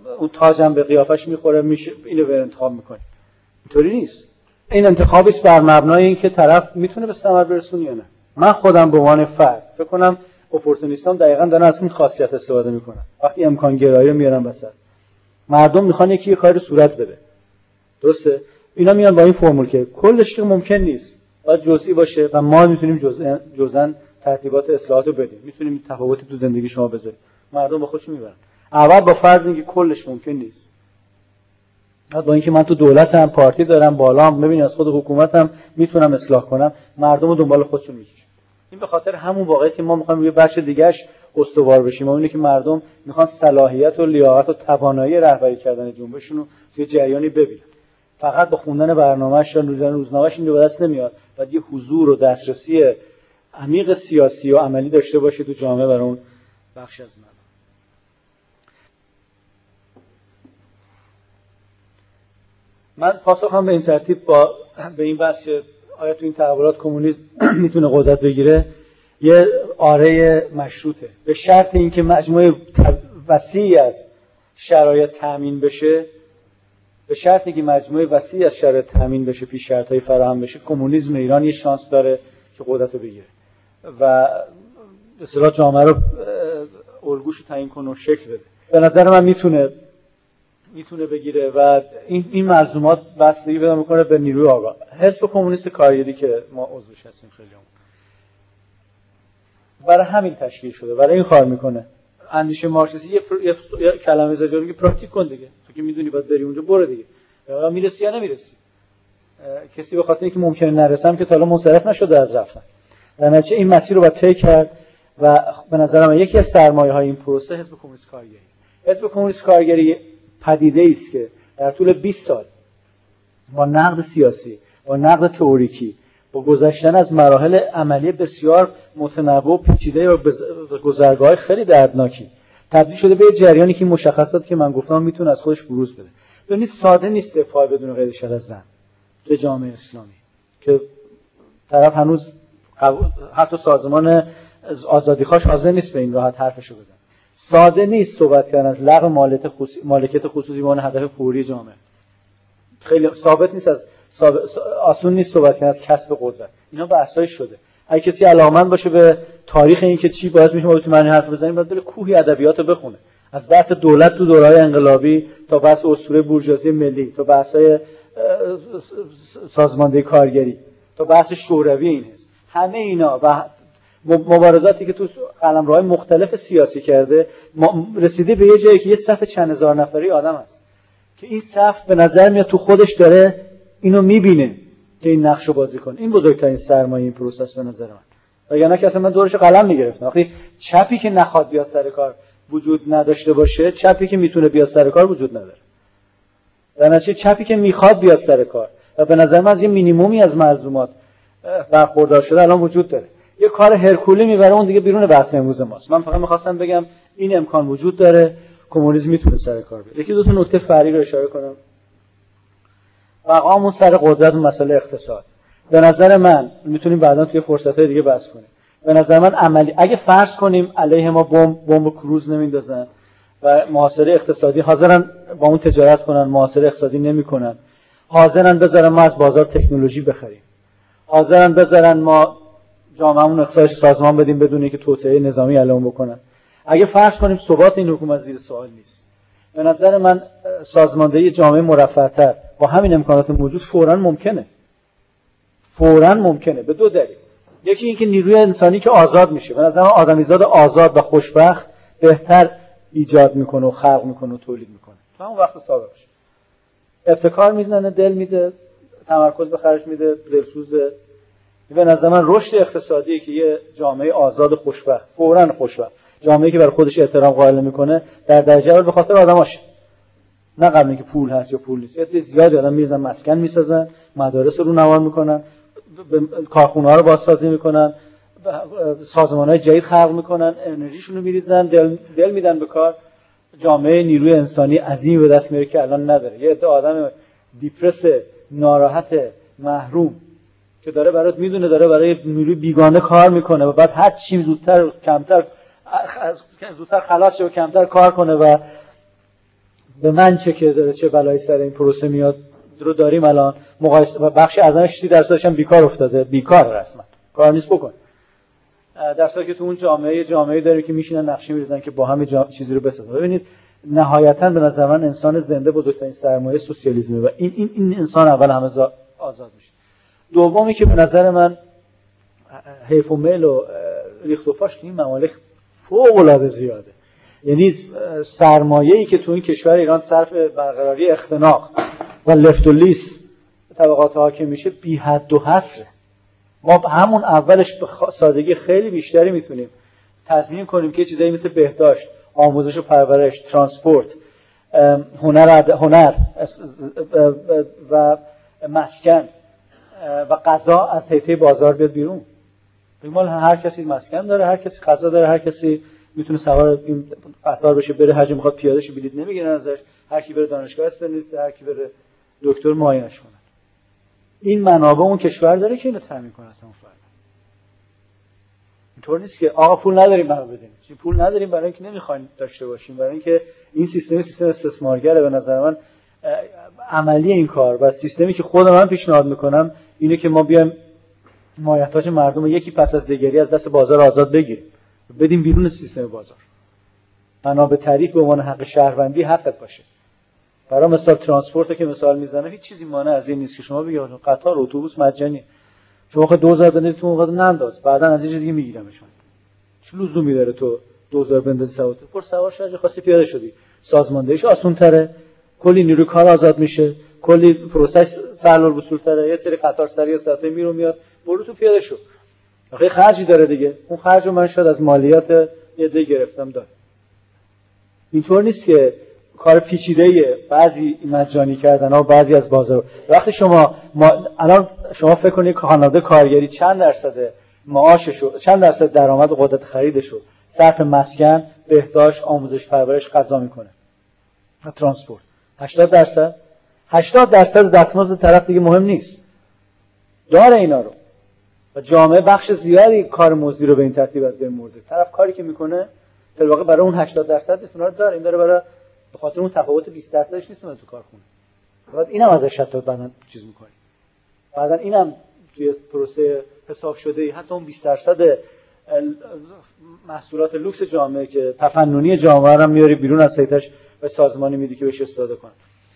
اون تاجم به قیافش میخوره میشه اینو به انتخاب میکنیم. اینطوری نیست. این انتخابی است بر مبنای اینکه طرف میتونه به ثمر برسونه یا نه. من خودم به عنوان فرد فکر کنم اپورتونیستام دقیقاً دارن از این خاصیت استفاده میکنن. وقتی امکان گرایی رو میارن وسط، مردم میخوان یکی یه کاری صورت بده، درسته؟ اینا میان با این فرمول که کلش که ممکن نیست، باید جزئی باشه و ما میتونیم جزءاً ترتیبات اصلاحات رو بدیم، میتونیم تفاوتی تو زندگی شما بذاریم. مردم با خودشون میبرن. اول با فرض اینکه کلش ممکن نیست، بعد با اینکه من تو دولتم، پارتی دارم، بالام، ببین از خود حکومتم میتونم اصلاح کنم، مردم رو دنبال خودشون میکشن. این به خاطر همون واقعیه که ما میخوایم یه بخش دیگه‌اش استوار بشیم، اون اینه که مردم میخوان صلاحیت و لیاقت و توانایی رهبری کردن جنبششون رو توی جریانی ببینن. فقط با خوندن برنامه‌اش یا روزنامه‌اش این به دست نمیاد، باید یه حضور و دسترسی عمیق سیاسی و عملی داشته باشه تو جامعه برای اون بخش از مردم. من پاسخم به این ترتیب به این بحث آیا تو این تحولات کمونیسم میتونه قدرت بگیره، یه آره مشروطه، به شرط اینکه مجموعه وسیعی از شرایط تامین بشه. به شرطی که مجموعه وسیعی از شرایط تامین بشه، پیش شرطهای فراهم بشه، کمونیسم ایران یه شانس داره که قدرت رو بگیره و به اصطلاح جامعه رو الگوش تعیین کنه و شکل بده. به نظر من میتونه بگیره و این ملزومات بستگی پیدا میکنه به نیروی آگاه. حزب کمونیست کارگری که ما عضوش هستیم خیلی برای همین تشکیل شده، برای این کار میکنه. اندیشه مارکسیستی یه کلمه زجر میگه پراکتیک کن دیگه، تو که میدونی باید بری اونجا، برو دیگه، یا میرسی یا نمیرسی. کسی به خاطر اینکه ممکنه نرسم که تا الان منصرف نشده از رفتن. در نتیجه این مسیر رو باید طی کرد و به نظر من یکی از سرمایه‌های این پروسه حزب کمونیست کارگری. حزب کمونیست کارگری پدیده‌ای است که در طول 20 سال با نقد سیاسی، با نقد تئوریکی، با گذشتن از مراحل عملی بسیار متنوع و پیچیده و گذرگاه‌های خیلی دردناکی تبدیل شده به جریانی که مشخصاتی که من گفتم میتونه از خودش بروز بده. ببینید ساده نیست دفاع بدون قید شرط از زن در جامعه اسلامی که طرف هنوز حتی سازمان آزادیخواش حاضر نیست به این راحت حرفشو بزنه. ساده نیست صحبت کردن از لغو مالکیت خصوصی به عنوان هدف فوری جامعه. خیلی ثابت نیست، آسون نیست صحبت کردن از کسب قدرت. اینا بحثای شده. اگه کسی علاقه‌مند باشه به تاریخ این که چی باعث میشه ما تو معنی حرف بزنیم، باید بره کوهی ادبیاتو بخونه. از بحث دولت تو دوره‌های انقلابی تا بحث اسطوره بورژوازی ملی، تا بحث‌های سازماندهی کارگری، تا بحث شوروی این هست. همه اینا و مبارزاتی که تو قلمروهای مختلف سیاسی کرده، رسیده به یه جایی که یه صف چند هزار نفری آدم هست که این صف به نظر میاد تو خودش داره اینو میبینه که این نقشو بازی کنه. این بزرگترین سرمایه این پروسس به نظر من. وگرنه که اصلا من دورش قلم میگرفتم. وقتی چپی که نخواد بیاد سر کار وجود نداشته باشه، چپی که میتونه بیاد سر کار وجود نداره. در نتیجه چپی که میخواد بیاد سر کار و به نظر من از یه مینیمومی از ملزومات برخوردار شده الان وجود داره. یه کار هرکولی میبره، اون دیگه بیرون بحث امروز ماست. من فقط می‌خواستم بگم این امکان وجود داره، کمونیسم میتونه سر کار بیاره. یکی دو تا نکته فرعی رو اشاره کنم. مقامون سر قدرت و مسئله اقتصاد. به نظر من میتونیم بعداً توی فرصت‌های دیگه بحث کنیم. به نظر من عملی اگه فرض کنیم علیه ما بمب کروز نمیندازن و محاصره اقتصادی، حاضرن با اون تجارت کنن، محاصره اقتصادی نمیکنن، حاضرن بذارن ما از بازار تکنولوژی بخریم، حاضرن بذارن ما جامعهمون اقتصادش سازمان بدیم بدون اینکه توطئه نظامی اعلام بکنن. اگه فرض کنیم ثبات این حکومت زیر سوال نیست، به نظر من سازماندهی جامعه مرفه‌تر با همین امکانات موجود فوراً ممکنه به دو دلیل. یکی اینکه نیروی انسانی که آزاد میشه، به نظر من آدمیزاد آزاد و خوشبخت بهتر ایجاد میکنه و خلق میکنه و تولید میکنه. تا اون وقت ثابت بشه. ابتکار میزنه، دل میده، تمرکز به خرج میده، دلسوزه. به نظر من رشد اقتصادی که یه جامعه آزاد خوشبخت، فوراً خوشبخت، جامعه‌ای که برای خودش احترام قائل میکنه، در درجه اول به خاطر آدماشه، نه قبل اینکه پول هست یا پول نیست. یه زیادی آدم میرزن مسکن میسازن، مدارس رو نوار میکنن، کارخونه‌ها رو بازسازی میکنن، سازمان‌های جدید خلق میکنن، انرژیشون رو میریزن، دل میدن به کار. جامعه نیروی انسانی عظیمی به دست میاره که الان نداره. یه عده آدم دیپرس، ناراحت، محروم که داره برات میدونه داره برای نیروی بیگانه کار میکنه و بعد هر چی زودتر خلاص شه و کمتر کار کنه و به من چه که داره چه بلایی سر این پروسه میاد رو داریم الان مقایسه و بخشی از آنش 30% هم بیکار افتاده، بیکار رسما کار نیست بکن. در صورتی که تو اون جامعه داره که میشینن نقشه می‌ریزن که با هم چیزی رو بسازن. ببینید نهایتاً به نظر من انسان زنده بزرگترین سرمایه سوسیالیسمه و این انسان اول همه آزاد میشه. دومی که به نظر من حیف و میل و ریخت و پاش این ممالک فوق‌العاده زیاده. یعنی سرمایه‌ای که تو این کشور ایران صرف برقراری اختناق و لفت و لیس طبقات حاکم میشه بی حد و حصره. ما همون اولش به سادگی خیلی بیشتری میتونیم تضمین کنیم که چیزایی مثل بهداشت، آموزش و پرورش، ترانسپورت، هنر و مسکن و غذا از حیطه بازار بیاد بیرون. مال هر کسی مسکن داره، هر کسی غذا داره، هر کسی میتونه سوار این قطار بشه بره هر جا میخواد پیاده شه، بلیط نمیگیرن ازش، هر کی بره دانشگاه است بنویسه، هر کی بره دکتر معاینش کنه. این منابع اون کشور داره که اینو تامین کنه اصلا فرد. اینطور نیست که آقا پول نداریم برای بدیم. چی پول نداریم برای اینکه نمیخوایم داشته باشیم، برای اینکه این سیستم استثمارگره. به نظر من عملی این کار و سیستمی که خود من پیشنهاد میکنم اینه که ما بیایم مایحتاج مردم یکی پس از دیگری از دست بازار آزاد بگیریم، بدیم بیرون سیستم بازار. بنا به تعریف به عنوان حق شهروندی حقت باشه. برای مثال ترانسپورت که مثال میزنه هیچ چیزی مانع از این نیست که شما بگید قطار اتوبوس مجانی شما خود 2000 بندازید تو اون قضا ننداز، بعدا از یه دیگه میگیرمشون. چه لزومی داره تو 2000 بندازی سوار پر سوار شارژ خاصی پیاده شدی، سازماندهیش آسان‌تره، کلی نیروی کار آزاد میشه، کلی پروسس سهل الوصول‌تره، یه سری قطار سریع ساعته میرو میاد، برو تو پیاده شو. آخه خرجی داره دیگه، اون خرجو من شاید از مالیات یه دی گرفتم داره. اینطور نیست که کار پیچیده‌ایه بعضی مجانی کردن‌ها و بعضی از بازار. وقتی الان شما فکر کنید خانواده کارگری چند درصد معاششو، چند درصد درآمد و قدرت خریدشو صرف مسکن، بهداشت، آموزش پرورش، غذا میکنه و ترانسپورت. 80% دستمزد طرف دیگه مهم نیست. داره اینا رو. و جامعه بخش زیادی کار مزدی رو به این ترتیب از بین برده. طرف کاری که میکنه در واقع برای اون 80% نیست، اونها رو داره. این داره برای به خاطر اون تفاوت 20%ش نیست اون تو کارخونه. بعد اینم ازش حتی بعدن چیز می‌کنی. بعدن اینم توی پروسه حساب شده حتی اون 20% محصولات لوکس جامعه که تفننی جامعه رو میاری بیرون از حیطش و سازمانی میدی که بهش استفاده کنه.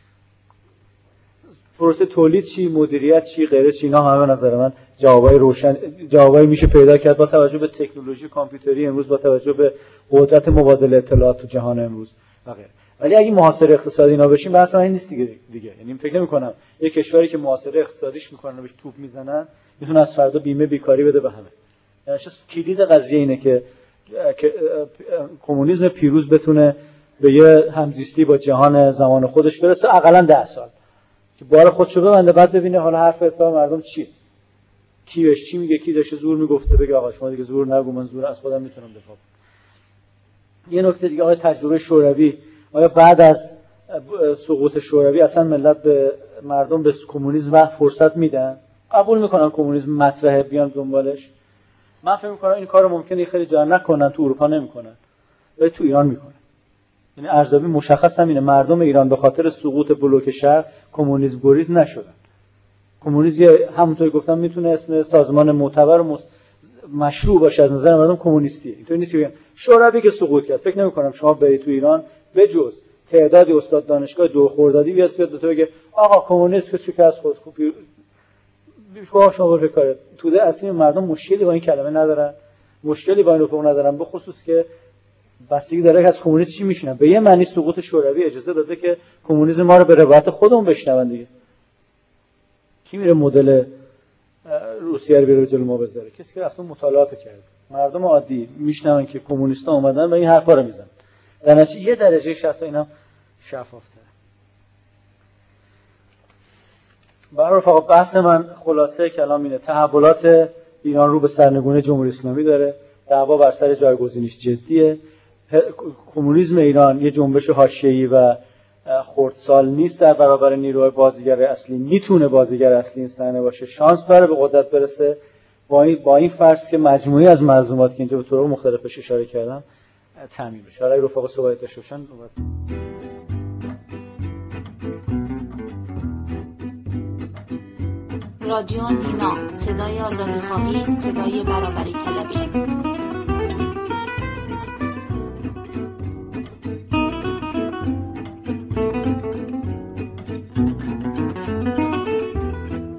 پروسه تولید چی، مدیریت چی، غیره چی، اینا همه به نظر من جوابای روشن، جوابایی میشه پیدا کرد با توجه به تکنولوژی کامپیوتری امروز، با توجه به قدرت مبادله اطلاعات تو جهان امروز و غیره. ولی اگه محاصره اقتصادی اینا بشیم بحث این نیست دیگه. یعنی فکر نمی‌کنم یه کشوری که محاصره اقتصادیش میکنن و بهش توپ میزنن میتونه از فردا بیمه بیکاری بده به همه. یعنی کلید قضیه اینه که کمونیسم پیروز بتونه به یه همزیستی با جهان زمان خودش برسه حداقل 10 سال که بار خودشو ببنده، بعد ببینه حالا حرف حساب مردم چیه، کی بهش چی میگه، کی داشته زور میگفته بگه آقا شما دیگه زور نگو، من زور از خودم میتونم دفاع کنم. یه نکته دیگه، آقا تجربه شوروی، آیا بعد از سقوط شوروی اصلا ملت به مردم به کمونیسم فرصت میدن؟ قبول میکنن کمونیسم مطرحه بیان دنبالش؟ من فکر میکنم این کارو ممکنه خیلی جا نکنن، تو اروپا نمیکنن ولی تو ایران میکنن. یعنی ارزیابی مشخص همینه، مردم ایران به خاطر سقوط بلوک شرق کمونیسم گریز نشدن. کمونیسم همونطوری گفتم میتونه اسم سازمان معتبر و مشروع باشه از نظر مردم کمونیستیه. اینطوری نیست که شوروی که سقوط کرد فکر نمی‌کنم شما برید تو ایران بجز تعدادی استاد دانشگاه دو خردادی بیاد به تو بگه آقا کمونیست که شکست خود خوب شما بکاره. توده اصلی مردم مشکلی با این کلمه ندارن، مشکلی با این افق ندارن، به خصوص که بستگی داره از کمونیست چی میشنن. به یه معنی سقوط شوروی اجازه داده که کمونیسم ما رو به روایت خودمون بشنون دیگه. کی میره مدل روسیه رو به جلو ما بذاره؟ کسی که رفته مطالعات کرده. مردم عادی میشنون که کمونیستا اومدن و این حرفا رو میزنن. در نتیجه یه درجه شفاف اینا شفافتره. برای رفقا بحث من خلاصه کلام اینه، تحولات ایران رو به سرنگونی جمهوری اسلامی داره، دعوا بر سر جایگزینیش جدیه. کمونیسم ایران یه جنبش حاشیه‌ای و خردسال نیست در برابر نیروهای بازیگر اصلی، میتونه بازیگر اصلی این صحنه باشه، شانس داره به قدرت برسه با این فرض که مجموعی از ملزومات که اینجا به طرق مختلفش اشاره کردم تامین بشه. حالا رفقا صحبت داشته باشن رادیو دینا، صدای آزادیخواهی، صدای برابری طلبی.